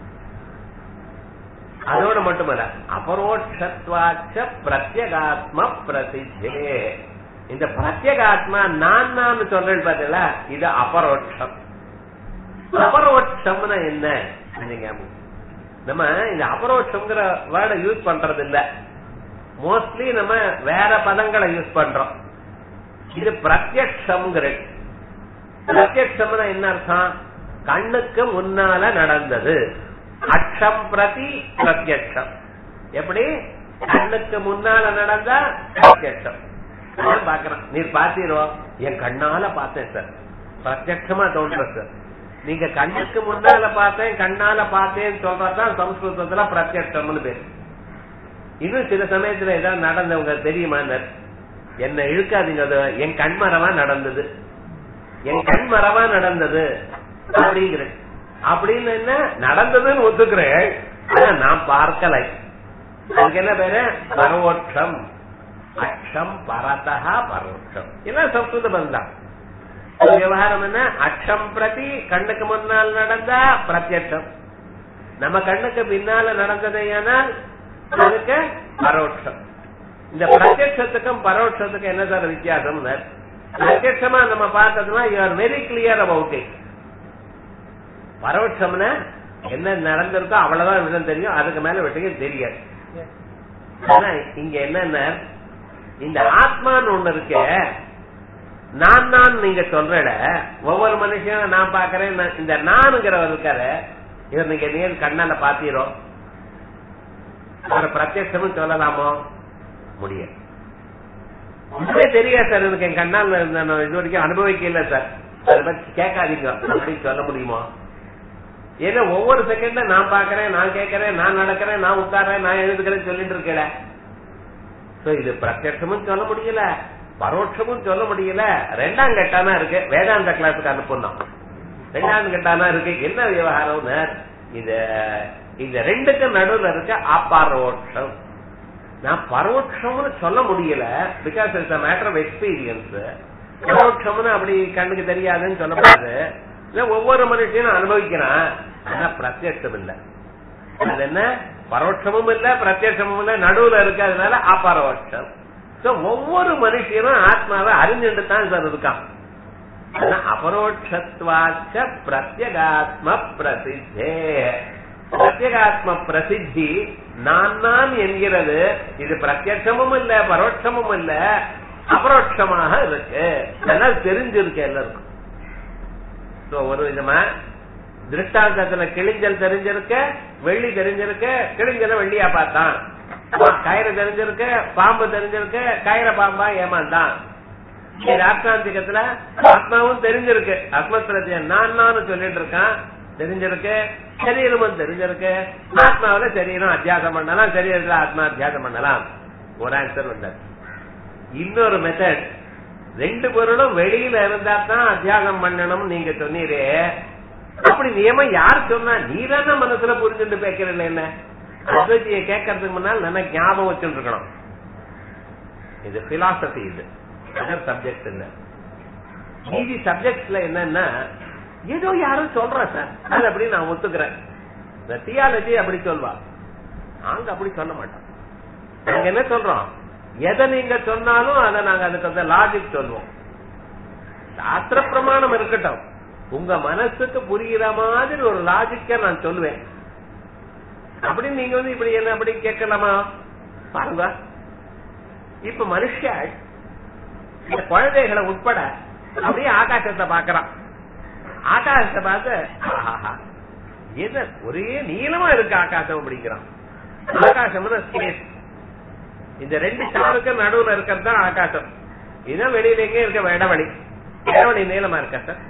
அதோட மட்டுமல்ல அபரோட்சத்வாச்ச பிரத்யகாத்ம பிரசித்தே. இந்த பிரத்யகாத்மா நான் சொல்றேன் பார்த்தீங்களா, இது அபரோட்சம். அபரோட்சம்னா என்ன? நம்ம இந்த அபரோட்சம்ங்கிற வேர்டை யூஸ் பண்றது இல்ல, மோஸ்ட்லி நம்ம வேற பதங்களை யூஸ் பண்றோம். இது பிரத்யக்ஷம்ங்கிற. பிரத்யக்ஷம்னா என்ன அர்த்தம்? கண்ணுக்கு முன்னால நடந்தது. அக்ஷம் பிரதி பிரத்யக்ஷம். எப்படி? கண்ணுக்கு முன்னால நடந்தா பிரத்யக்ஷம். பாக்கிறேன், நீர் பாத்தீரோ? என் கண்ணால பார்த்தேன் சார், பிரத்யக்ஷமா தோன்ற சார். நீங்க கண்ணுக்கு முன்னால பார்த்தேன் கண்ணால பார்த்தேன்னு சொல்றதான் சம்ஸ்கிருதத்துல பிரத்யக்ஷம்னு பேரு. இன்னும் சில சமயத்துல ஏதாவது நடந்தவங்க தெரியுமா? என்ன இழுக்காதீங்க, அது என் கண்மரவா நடந்தது, என் கண்மரவா நடந்தது அப்படிங்கிற. அப்படின்னு என்ன நடந்ததுன்னு ஒத்துக்கிறேன், ஆனா நான் பார்க்கலை. அதுக்கு என்ன பேரு? பரோட்சம். அக்ஷம் பரதா பரோட்சம். இதெல்லாம் சம்ஸ்கிருத பந்தம். விவகாரம் என்ன? அக்ஷம் பிரதி கண்ணுக்கு முன்னால் நடந்தா பிரத்யட்சம், நம்ம கண்ணுக்கு பின்னால நடந்ததையானால் அதுக்கு பரோட்சம். இந்த பிரத்யட்சத்துக்கும் பரோட்சத்துக்கும் என்ன சார் வித்தியாசம்? பிரத்யட்சமா நம்ம பார்த்ததுன்னா you are very clear about it. பரோட்சம்னா என்ன நடந்திருக்கோ அவ்வளவுதான் விஷயம் தெரியும், அதுக்கு மேல விஷயம் தெரியாது. ஆனா இங்க என்னன்னா இந்த ஆத்மான்னு ஒண்ணு இருக்க, நான் நீங்க சொல்ற ஒவ்வொரு மனுஷனும் நான் பாக்கிறேன். இந்த நானுங்கிறவர் இருக்காரு, இவர் நீங்க நேர் கண்ணால பாத்தீரோ? அவர் பிரத்யட்சம் சொல்லலாமோ? முடியாது. உண்மையே தெரியாது சார், எனக்கு என் கண்ணால் இது வரைக்கும் அனுபவிக்கல சார், அதை பத்தி கேட்காதீங்க அப்படின்னு சொல்ல முடியுமா? ஏன்னா ஒவ்வொரு செகண்ட நான் பாக்கிறேன், நான் கேட்கறேன், நான் நடக்கிறேன், நான் உட்கார்றேன், நான் எழுதுக்கிறேன் சொல்லிட்டு இருக்கல. இது பிரத்யட்சமும் சொல்ல முடியல, பரோட்சமும் சொல்ல முடியல. 2ஆம் கட்டானா இருக்கு. வேதாந்த கிளாஸுக்கு அனுப்பணும். 2ஆம் கட்டானா இருக்கு. என்ன விவகாரம்? இந்த 2க்கும் நடுவில் இருக்க அபரோட்சம். நான் பரோட்சம்னு சொல்ல முடியல, because it's a matter of experience. பரோட்சம்னு அப்படி கண்ணுக்கு தெரியாதுன்னு சொல்லக்கூடாது. ஒவ்வொரு மனுஷனும் அனுபவிக்கிறான், ஆனா பிரத்யட்சம் இல்ல. அது என்ன? பரோட்சமும் இல்ல பிரத்யட்சமும் இல்ல, நடுவுல இருக்கு. அதனால அபரோட்சம். ஒவ்வொரு மனுஷனும் ஆத்மாவை அறிஞ்சுட்டு தான் சார் இருக்கான். அபரோட்சத்வாச்ச பிரத்யகாத்ம பிரசித்தே. பிரத்யகாத்ம பிரசித்தி நான் என்கிறது. இது பிரத்யட்சமும் இல்ல பரோட்சமும் இல்ல, அபரோட்சமாக இருக்கு. அதனால தெரிஞ்சிருக்கு எல்லாருக்கும். ஒரு விதமா திருஷ்டாந்தத்துல கிழிஞ்சல் தெரிஞ்சிருக்க, வெள்ளி தெரிஞ்சிருக்க, கிழிஞ்சல வெள்ளியா பார்த்தான். கயிறு தெரிஞ்சிருக்க, பாம்பு தெரிஞ்சிருக்க, கயிற பாம்பா ஏமாந்தான். ராஷ்டிராந்திகத்துல ஆத்மாவும் தெரிஞ்சிருக்கு, அஸ்மத்ரத்திய நான் சொல்லிட்டு இருக்கான், தெரிஞ்சிருக்கு. சரீரமும் தெரிஞ்சிருக்கு. ஆத்மாவில சரீரம் அத்தியாசம் பண்ணலாம், சரீரத்துல ஆத்மா அத்தியாசம் பண்ணலாம். ஒரு ஆன்சர் வந்தார். இன்னொரு மெத்தட், 2 பொருளும் வெளியில இருந்தா தான் அத்தியாசம் பண்ணணும் நீங்க சொன்னீரே, அப்படி நியமம் யார் சொன்னா? நீதான மனசுல புரிஞ்சுட்டு பேக்கிறல. என்ன அத்வைத்தியை கேட்கறதுக்கு முன்னால் நல்லா ஞாபகம் வச்சுட்டு இருக்கணும். இது பிலாசபி, இது அதர் சப்ஜெக்ட் இல்ல. மீதி சப்ஜெக்ட்ஸ்ல என்னன்னா ஏதோ யாரும் சொல்றேன் சார் அது அப்படி நான் ஒத்துக்கிறேன். இந்த தியாலஜி அப்படி சொல்வா, நாங்க அப்படி சொல்ல மாட்டோம். நாங்க என்ன சொல்றோம், எதை நீங்க சொன்னாலும் அதை நாங்க அதுக்கு வந்து லாஜிக் சொல்லுவோம். சாஸ்திர பிரமாணம் இருக்கட்டும், உங்க மனசுக்கு புரிகிற மாதிரி ஒரு லாஜிக்க நான் சொல்லுவேன். அப்படி நீங்க வந்து இப்படி என்ன அப்படி கேட்கலாமா பாருங்க. இப்ப மனுஷன் இந்த குழந்தைகளை உட்பட அப்படியே ஆகாசத்தை பாக்குறான். ஆகாசத்தை பார்த்து என்ன ஒரே நீளமா இருக்கு ஆகாசம் அப்படிங்கிறான். ஆகாசம் ஸ்பேஸ், இந்த ரெண்டு ஸ்டாருக்கு நடுவுல இருக்கிறது தான் ஆகாசம். இதுதான் வெளியில எங்க இருக்க இடவழி, இடவழி நீளமா இருக்கா சார்.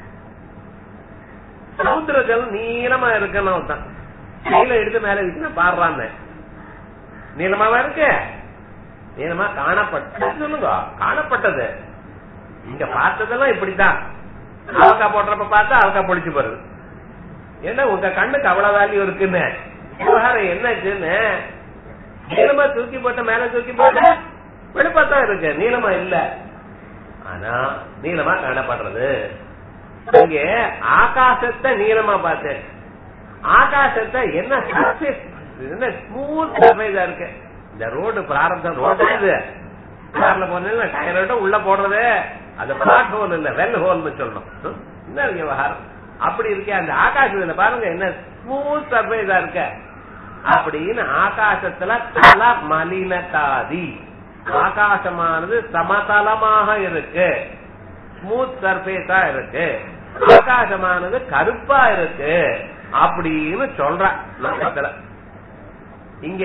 சமுத்திரத்தில் நீளமா இருக்கணும் தான் கையில எடுத்து மேல வச்சு பாடுறான்னு நீளமாவா இருக்கு, நீளமா காணப்பட்டது. சொல்லுங்க காணப்பட்டது, இங்க பார்த்ததெல்லாம் இப்படித்தான். அவக்கா போடுறப்ப பார்த்தா அவக்கா பொழிச்சு போறது. ஏன்னா உங்க கண்ணுக்கு அவ்வளவு வேல்யூ இருக்குன்னு விவகாரம் என்னாச்சுன்னு நீளமா தூக்கி போட்ட மேல தூக்கி போட்ட வெளுப்பாத்தான் இருக்கு, நீளமா இல்ல. ஆனா நீளமா காணப்படுறது. இங்க ஆகாசத்தை நீளமா பார்த்தேன், ஆகாசத்தை என்ன சர்ஃபேஸ், என்ன ஸ்மூத் சர்ஃபேஸா இருக்கு. இந்த ரோடு பிராரப்தம் ரோடு இது கார்ல போன டயரோட உள்ள போடுறது அது பிளாட் ஹோல் இல்ல வெல் ஹோல்னு சொல்லணும். என்ன விவகாரம் அப்படி இருக்கே. அந்த ஆகாசத்துல பாருங்க என்ன ஸ்மூத் சர்ஃபேஸா இருக்க அப்படின்னு. ஆகாசத்துல தல மலினதாதி, ஆகாசமானது சமதளமாக இருக்கு, ஸ்மூத் சர்ஃபேஸா இருக்கு. ஆகாசமானது கருப்பா இருக்கு அப்படின்னு சொல்ற லோகத்துல. இங்க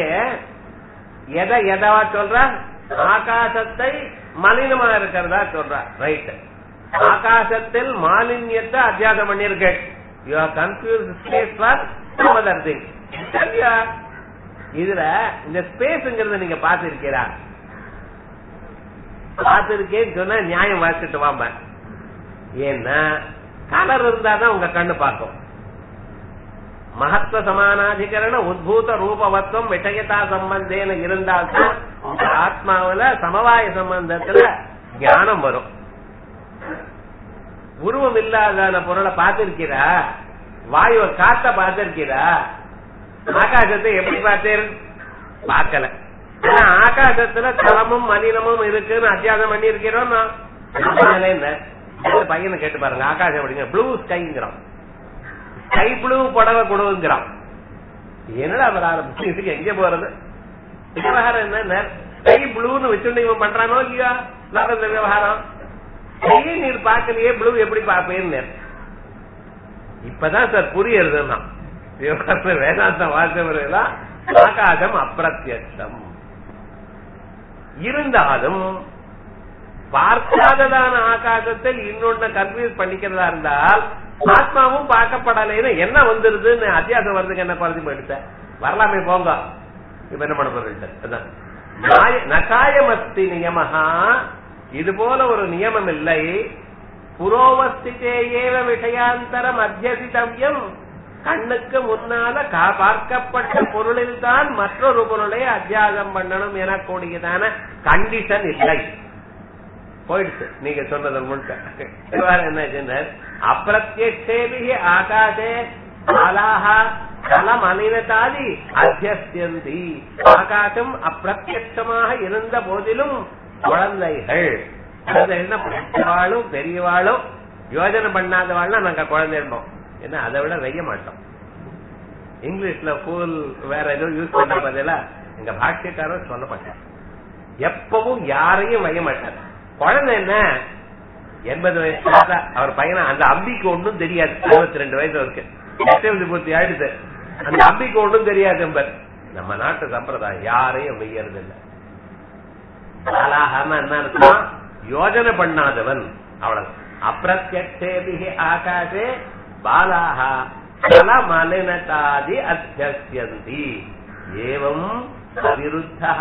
எதை எதவா சொல்ற, ஆகாசத்தை மலினமா இருக்கிறதா சொல்ற. ரைட், ஆகாசத்தில் மாலின்யத்தை அத்தியாசம் பண்ணிருக்க. You are confused space for some other thing. சரியா? இதுல இந்த ஸ்பேஸ்ங்கிறத நீங்க பாத்திருக்கீரா? பாத்திருக்கேன்னு சொன்னா நியாயம் வாசிட்டு வாம்ப. ஏன்னா கலர் இருந்தாதான் உங்க கண்ணு பார்க்கும். மகத்துவ சமானாதிகரண உத்பூத ரூபவத்துவம் விஷயத்தா சம்பந்தேன இருந்தால்தான் ஆத்மாவில சமவாய சம்பந்தத்துல ஞானம் வரும். உருவம் இல்லாத பொருளை பார்த்திருக்கிறா? வாயுவை காத்த பார்த்திருக்கிறா? ஆகாசத்தை எப்படி பார்த்தேன்? பார்க்கல. ஆகாசத்துல தலமும் மலினமும் இருக்குன்னு அத்தியாசம் பண்ணி இருக்கிறோம். பையனை கேட்டு பாருங்க, ஆகாசம் அப்படிங்க ப்ளூ ஸ்கைங்கிறான், ஸ்கை ப்ளூ புடவை கொடுங்கிறான். என்னடா ஆரம்பிச்சு இதுக்கு எங்க போறது? விவகாரம் என்ன, ஸ்கை ப்ளூன்னு வச்சுட்டு இவன் பண்றானோ இல்லையா இந்த விவகாரம். ஸ்கையே நீர் பார்க்கலையே ப்ளூ எப்படி பார்ப்பேன்னு இப்பதான் சார் புரியுதுன்னா விவகாரத்துல வேதாந்த வாசவர்களா. ஆகாசம் அப்பிரத்யட்சம் இருந்தாலும் பார்க்காததான ஆகாசத்தில் இன்னொன்னு கன்ஃபியூஸ் பண்ணிக்கிறதா இருந்தால் ஆத்மாவும் பார்க்கப்படலைன்னு என்ன வந்துருதுன்னு அத்தியாசம் வர்றதுக்கு என்ன குறைஞ்சி போயிடுச்ச வரலாமே போங்க. இப்ப என்ன பண்ண போறது? நகாயமஸ்தி நியமஹா, இது போல ஒரு நியமம் இல்லை. புரோவஸ்திதேயேவ விஷயாந்தரம் அத்தியசித்தவ்யம், கண்ணுக்கு முன்னால பார்க்கப்பட்ட பொருளில் தான் மற்றொரு பொருளை அத்தியாசம் பண்ணணும் எனக்கூடியதான கண்டிஷன் இல்லை. போயிடுச்சு நீங்க சொன்னது முழுக்க. என்ன அப்பிரத்யக்ஷேபி ஆகாசே பாலாஹா தலமலினதாதி அத்தியஸ்யந்தி. ஆகாசம் அப்பிரத்யட்சமாக இருந்த போதிலும் குழந்தைகள் பெரியவாளும் யோஜனை பண்ணாதவாள்னா நாங்க குழந்தை இருப்போம். ஏன்னா அதை விட வெய்ய மாட்டோம். இங்கிலீஷ்ல ஃபுல் வேற ஏதோ யூஸ் பண்ற பதிலா எங்க பாஷ்யக்காரர் சொல்ல மாட்டார். எப்பவும் யாரையும் வைய மாட்டார். குழந்தை என்ன 80 வயசு அவர் பையனா, அந்த அம்பிக்கு ஒன்றும் தெரியாது. 62 வயசு இருக்கு, பூர்த்தி ஆயிடுது. அந்த அம்பிக்கு ஒன்றும் தெரியாது. நம்ம நாட்டு சம்பிரதாயம் யாரையும் வெய்யறது இல்லை. என்ன இருக்கும், யோஜனை பண்ணாதவன் அவ்வளவு. அப்பிரத்யக்ஷேபிஹி ஆகாசே பாலாஹா தலமலினதாதி அத்தியஸ்யந்தி. ஏவம் அவிருத்தஹ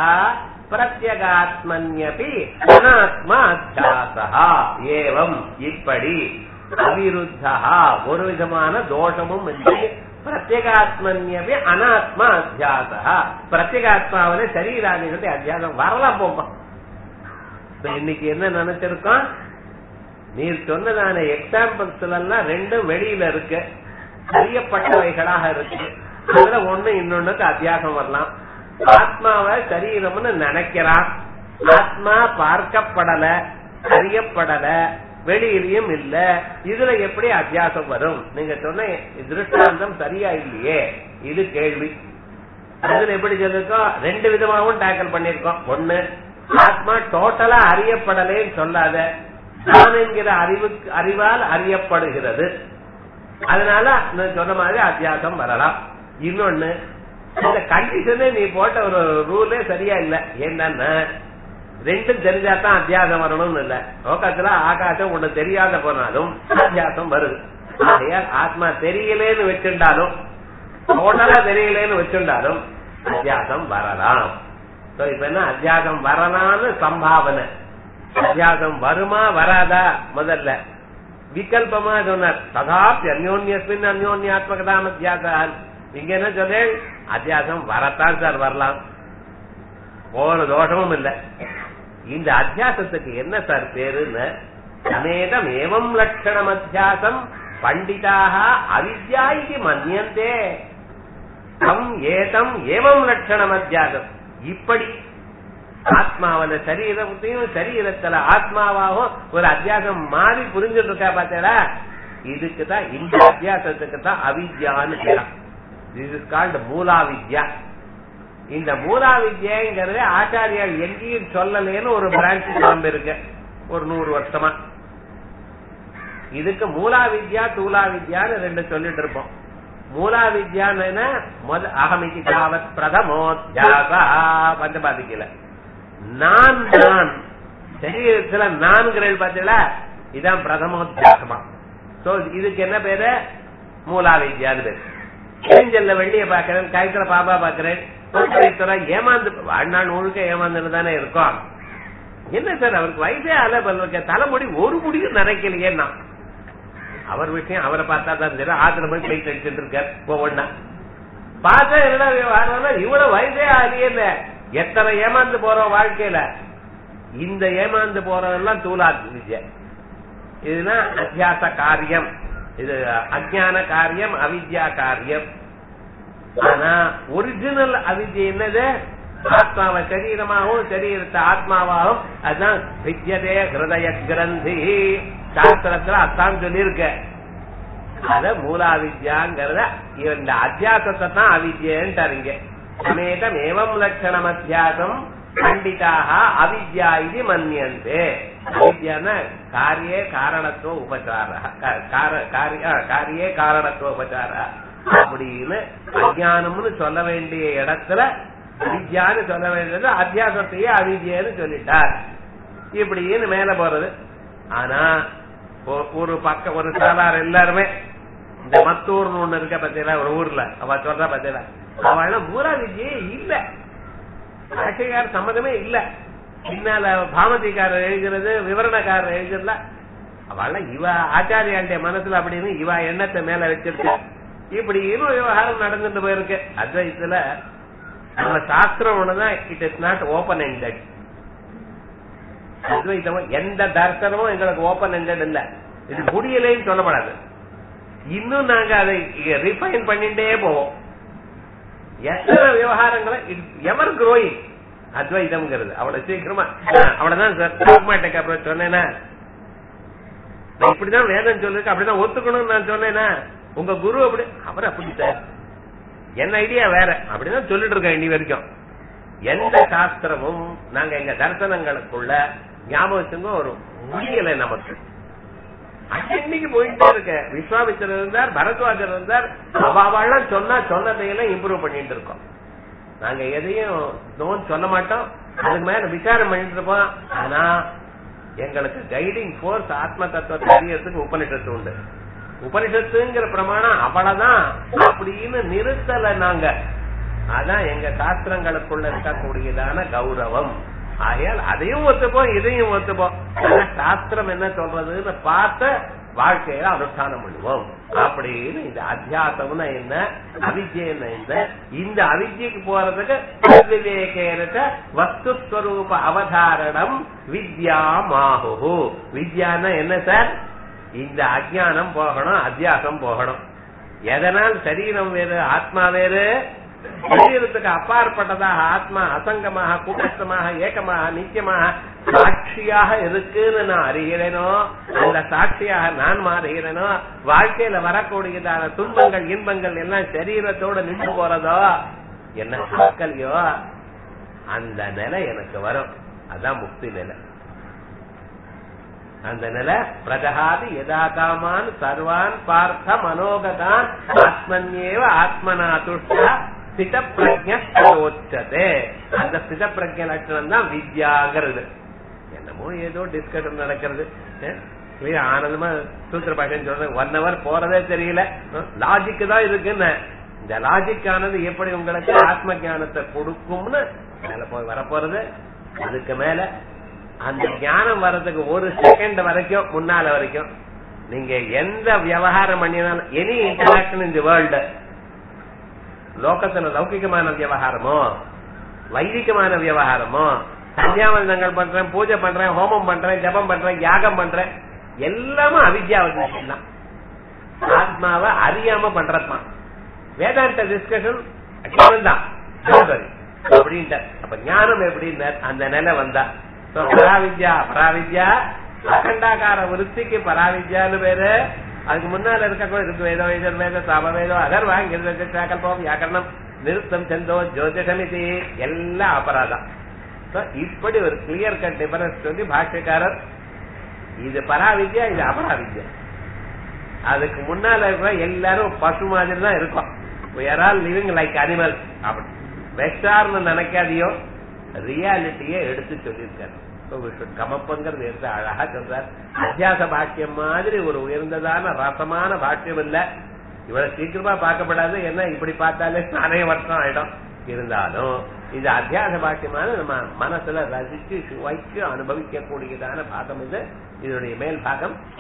பிரத்யகாத்மன்யபி அநாத்மா அத்தியாசஹ. ஏவம் இப்படி அவிருத்தா, ஒரு விதமான தோஷமும் இல்லை. பிரத்யேகாத்மன்யவே அனாத்மா அத்தியாசா, பிரத்யேகாத்மாவில சரீராதிகளுடைய அத்தியாசம் வரலாம் போமா. இன்னைக்கு என்ன நினைச்சிருக்கோம், நீர் சொன்னதான எக்ஸாம்பிள்ஸ் எல்லாம் ரெண்டும் வெளியில இருக்கு, அறியப்பட்டவைகளாக இருக்கு. அதுல ஒண்ணு இன்னொன்னுக்கு அத்தியாசம் வரலாம். ஆத்மாவை சரீரம்னு நினைக்கிறான், ஆத்மா பார்க்கப்படல, அறியப்படல, வெளியிலையும் இல்ல, இதுல எப்படி அத்தியாசம் வரும்? நீங்க சொன்ன திருஷ்டாந்தம் சரியா இல்லையே, இது கேள்வி. அதுல எப்படி சொல்லிருக்கோம், ரெண்டு விதமாகவும் டேக்கிள் பண்ணிருக்கோம். ஒண்ணு, ஆத்மா டோட்டலா அறியப்படலேன்னு சொல்லாத, நான் என்கிற அறிவால் அறியப்படுகிறது, அதனால சொன்ன மாதிரி அத்தியாசம் வரலாம். இன்னொன்னு, இந்த கண்டிஷனே நீ போட்ட ஒரு ரூலே சரியா இல்ல. என்னன்னா ரெண்டும் தெரிஞ்சாதான் அத்தியாசம் வரணும்னு இல்ல. லோகத்துல ஆகாசம் ஒண்ணு தெரியாத போனாலும் அத்தியாசம் வருது. ஆத்மா தெரியலேன்னு வச்சுட்டாலும், டோட்டலா தெரியலேன்னு வச்சுட்டாலும் அத்தியாசம் வரலாம். இப்ப என்ன, அத்தியாசம் வரலாம்னு சம்பாவனை. அத்தியாசம் வருமா வராதா முதல்ல விகல்பமா சொன்னார். ததாப்பி அந்யோன்யஸ்மின் அந்யோன்யாத்மகதாம் அத்தியாசம். இங்க என்ன சொல்ல, அத்தியாசம் வரத்தான் சார் வரலாம், ஒரு தோஷமும் இல்ல. இந்த அத்தியாசத்துக்கு என்ன சார் பேருன்னு, சமேதம் ஏவம் லட்சணம் அத்தியாசம் பண்டிதாக அவித்யா இது மன்யந்தே தம் ஏதம் ஏவம் லட்சணம் அத்தியாசம். இப்படி ஆத்மாவில சரீரத்தையும் சரீரத்துல ஆத்மாவாகவும் ஒரு அத்தியாசம் மாறி புரிஞ்சுட்டு இருக்கா பார்த்தா, இதுக்குதான் இந்த அத்தியாசத்துக்கு தான் அவித்யான்னு பேரா. திஸ் இஸ் கால்ட் மூலாவித்யா. இந்த மூலாவித்யாங்கிறது ஆச்சாரியால் எங்கேயும் சொல்லலேன்னு ஒரு பிரான்ச் கிளம்பி இருக்கு ஒரு 100 வருஷமா. இதுக்கு மூலாவித்யா தூலாவித்யான்னு ரெண்டு சொல்லிட்டு இருப்போம். மூலாவித்யான்னு அகமிக்கு தாவத் பிரதமோத்யாசா பஞ்சபாதிக்கல. நான் சரீரத்துல நான்கிறேன் பார்த்தீங்களா, இதான் பிரதமோத்யாசமா. சோ இதுக்கு என்ன பேரு, மூலாவித்யான்னு பேரு. கிழிஞ்சல்ல வெள்ளிய பாக்கிறேன், கயத்துல பாபா பாக்கிறேன், ஏமாந்து வாழ்நாள் முழுக்க ஏமாந்துன்னு தானே இருக்கும். என்ன சார் அவருக்கு வயசே ஆல தலைமுடி ஒரு முடியும் நிறைக்கலையேன்னா, அவர் விஷயம் அவரை பார்த்தா தான் தெரியும். ஆத்துல போய் பிளேட் அடிச்சுட்டு இருக்காரு ஒவ்வொன்னா பார்த்தா என்ன இவ்வளவு வயசே ஆகலையே. எத்தனை ஏமாந்து போறோம் வாழ்க்கையில. இந்த ஏமாந்து போறதெல்லாம் தூலாத்மிஜ. இதுதான் அத்தியாச காரியம், இது அஜ்ஞான காரியம், அவித்யா காரியம். ஆனா ஒரிஜினல் அவித்யா என்னது, ஆத்மாவை சரீரமாகவும் சரீரத்தை ஆத்மாவாகவும், அதுதான் வித்யதே ஹிருதய கிரந்தி. சாஸ்திரத்துல அத்தான் சொல்லியிருக்க. அத மூலாவித்யாங்கிறத இந்த அத்தியாசத்தை தான் அவித்யன்ட்டாருங்க. சமேதம் ஏவம் லட்சணம் அத்தியாசம் பண்டிதாக அவித்யா இது மன்யந்தே. அவித்யான காரியே காரணத்துவ உபசார, காரியே காரணத்துவ உபசார அப்படின்னு அஜ்ஞானம்னு சொல்ல வேண்டிய இடத்துல அவித்யான்னு சொல்ல வேண்டியது அத்தியாசத்தையே அவித்யன்னு சொல்லிட்டார். இப்படின்னு மேல போறது. ஆனா ஒரு பக்கம் ஒரு சாதார எல்லாருமே இந்த மத்தூர்னு ஒண்ணு இருக்க பத்தியெல்லாம் ஒரு ஊர்ல அவ சொல்ற பத்தியில அவள் மூலா வித்யே இல்ல, ஆட்சிக்கார சம்மதமே இல்ல. பின்னால பாமதிக்காரர் எழுதுறது, விவரணக்காரர் எழுதுறதுல அவள் இவ ஆச்சாரியாண்ட மனசுல அப்படின்னு இவ எண்ணத்தை மேல வச்சிருக்க. இப்படி இன்னும் விவகாரம் நடந்துட்டு போயிருக்கு. அத்வைத்துல நம்ம சாஸ்திரம் ஒண்ணுதான், it is not open ended. அத்வைத்தமும் எந்த தர்சனமும் எங்களுக்கு ஓபன் எண்டட் இல்ல, இது முடியலைன்னு சொல்லப்படாது. இன்னும் நாங்க அதை ரிஃபைன் பண்ணிட்டே போவோம். எத்தனை விவகாரங்களை எவர் குரோயிங் அத்வைதம்ங்கிறது அவ்வளவு சீக்கிரமா அவ்வளவுதான் சார். டாக்மாட்டிக் அப்புறம் சொன்னேன்னா இப்படிதான் வேதம் சொல்லிருக்கு, அப்படிதான் ஒத்துக்கணும்னு நான் சொன்னேன்னா உங்க குரு அப்படி அவர் அப்படி சார், என்ன ஐடியா வேற அப்படிதான் சொல்லிட்டு இருக்கேன் இனி வரைக்கும். எந்த சாஸ்திரமும் நாங்க எங்க தரிசனங்களுக்குள்ள ஞாபகத்துங்க ஒரு முடியலை நமக்கு. அன்னைக்கு போயிட்டே இருக்க. விஸ்வாமித்திரர் இருந்தார், பரத்வாஜர் இருந்தார், அவாவெல்லாம் சொன்னா சொன்னதையெல்லாம் இம்ப்ரூவ் பண்ணிட்டு இருக்கோம். நாங்க எதையும் நோன் சொல்ல மாட்டோம், அதுக்கு மேல விசாரம் பண்ணிட்டு இருப்போம். ஆனா எங்களுக்கு கைடிங் போர்ஸ் ஆத்ம தத்துவத்தை அறியறதுக்கு உபனிஷத்து உண்டு. உபனிஷத்துங்கிற பிரமாணம் அவ்வளவுதான் அப்படின்னு நிறுத்தல நாங்க. அதான் எங்க சாஸ்திரங்களுக்குள்ள இருக்கக்கூடியதான கௌரவம். ஆகையால் அதையும் ஒத்துப்போம், இதையும் ஒத்துப்போம். சாஸ்திரம் என்ன சொல்றதுன்னு பார்த்த வாழ்க்கையில அனுஷ்டானம் பண்ணுவோம் அப்படின்னு. இந்த அத்தியாசம்னா என்ன, அவித்யன்னா என்ன, இந்த அவித்யக்கு போறதுக்கு விவேகேன வஸ்துஸ்வரூப அவதாரணம் வித்யா மாஹு. வித்யான்னா என்ன சார், இந்த அஜ்ஞானம் போகணும், அத்தியாசம் போகணும். எதனால் சரீரம் வேறு ஆத்மா வேறு, சரீரத்துக்கு அப்பாற்பட்டதாக ஆத்மா அசங்கமாக கூட்டமாக ஏகமாக நித்தியமாக சாட்சியாக இருக்குன்னு நான் அறிகிறேனோ, அந்த சாட்சியாக நான் மாறுகிறேனோ, வாழ்க்கையில வரக்கூடியதான துன்பங்கள் இன்பங்கள் எல்லாம் சரீரத்தோட நின்று போறதோ, என்ன சாக்கலையோ, அந்த நிலை எனக்கு வரும். அதான் முக்தி நிலை. அந்த நிலை பிரஜகாதி யதா காமான் சர்வான் பார்த்த மனோகதான் ஆத்மன்யேவ ஆத்மனா துஷ்டா ஸ்தித பிரஜ்ஞோச்சதே. அந்த ஸ்தித பிரஜ்ஞ லட்சணம் தான் வித்யாங்கிறது. என்னமோ ஏதோ டிஸ்கஷன் நடக்கிறது, ஆனந்தமா சூத்திர பாஷன் சொல்றது 1 hour போறதே தெரியல. லாஜிக் தான் இருக்குன்னு. இந்த லாஜிக் ஆனது எப்படி உங்களுக்கு ஆத்ம ஞானத்தை கொடுக்கும்னு மேல போய் வரப்போறது. அதுக்கு மேல அந்த ஞானம் வர்றதுக்கு 1 செகண்ட் வரைக்கும் முன்னால வரைக்கும் நீங்க எந்த விவகாரம் பண்ணினாலும், any interaction in the world, லோகத்துல லௌகிகமான விவகாரமோ வைதிகமான விவகாரமோ, சந்தியாவந்தங்கள் பண்றேன், பூஜை பண்றேன், ஹோமம் பண்றேன், ஜபம் பண்றேன், யாகம் பண்றேன், எல்லாமே அவித்யாவசியம் தான். ஆத்மாவை அறியாம பண்றதுதான். வேதாந்த டிஸ்கஷன் தான் அப்படின்ட்டு. அப்ப ஞானம் எப்படின்னு அந்த நிலை வந்தா பராவித்யா, பராவித்யா அகண்டாகார விருத்திக்கு பராவித்யான்னு பேரு. அதுக்கு முன்னால இருக்க வேதோ எதிர்வேத சாமவேதோ அதர்வாங்கல்பம் வியாக்கரணம் நிருத்தம் செந்தோ ஜோதிஷமிதி எல்லாம் அபராதம். இப்படி ஒரு கிளியர் கட் டிஃபரன்ஸ் சொல்லி பாஷ்யக்காரர் இது பராவித்யா, இது அபராவித்யா. அதுக்கு முன்னால இருக்கிற எல்லாரும் பசு மாதிரி தான் இருக்கும். we are all living like animals. அப்படி வெஸ்டார்னு நினைக்காதியோ, ரியாலிட்டியை எடுத்து சொல்லியிருக்காரு. கமப்பங்கிறது எடுத்து அழகா சொல்றார். அத்தியாச பாக்கியம் மாதிரி ஒரு உயர்ந்ததான ரசமான பாக்கியம் இல்ல. இவ்வளவு சீக்கிரமா பார்க்கப்படாது. என்ன இப்படி பார்த்தாலே நிறைய வருஷம் ஆயிடும். இருந்தாலும் இது அத்தியாச பாக்கியமான நம்ம மனசுல ரசிச்சு சுவைக்கு அனுபவிக்க கூடியதான பாகம் இது. இதனுடைய மேல் பாகம்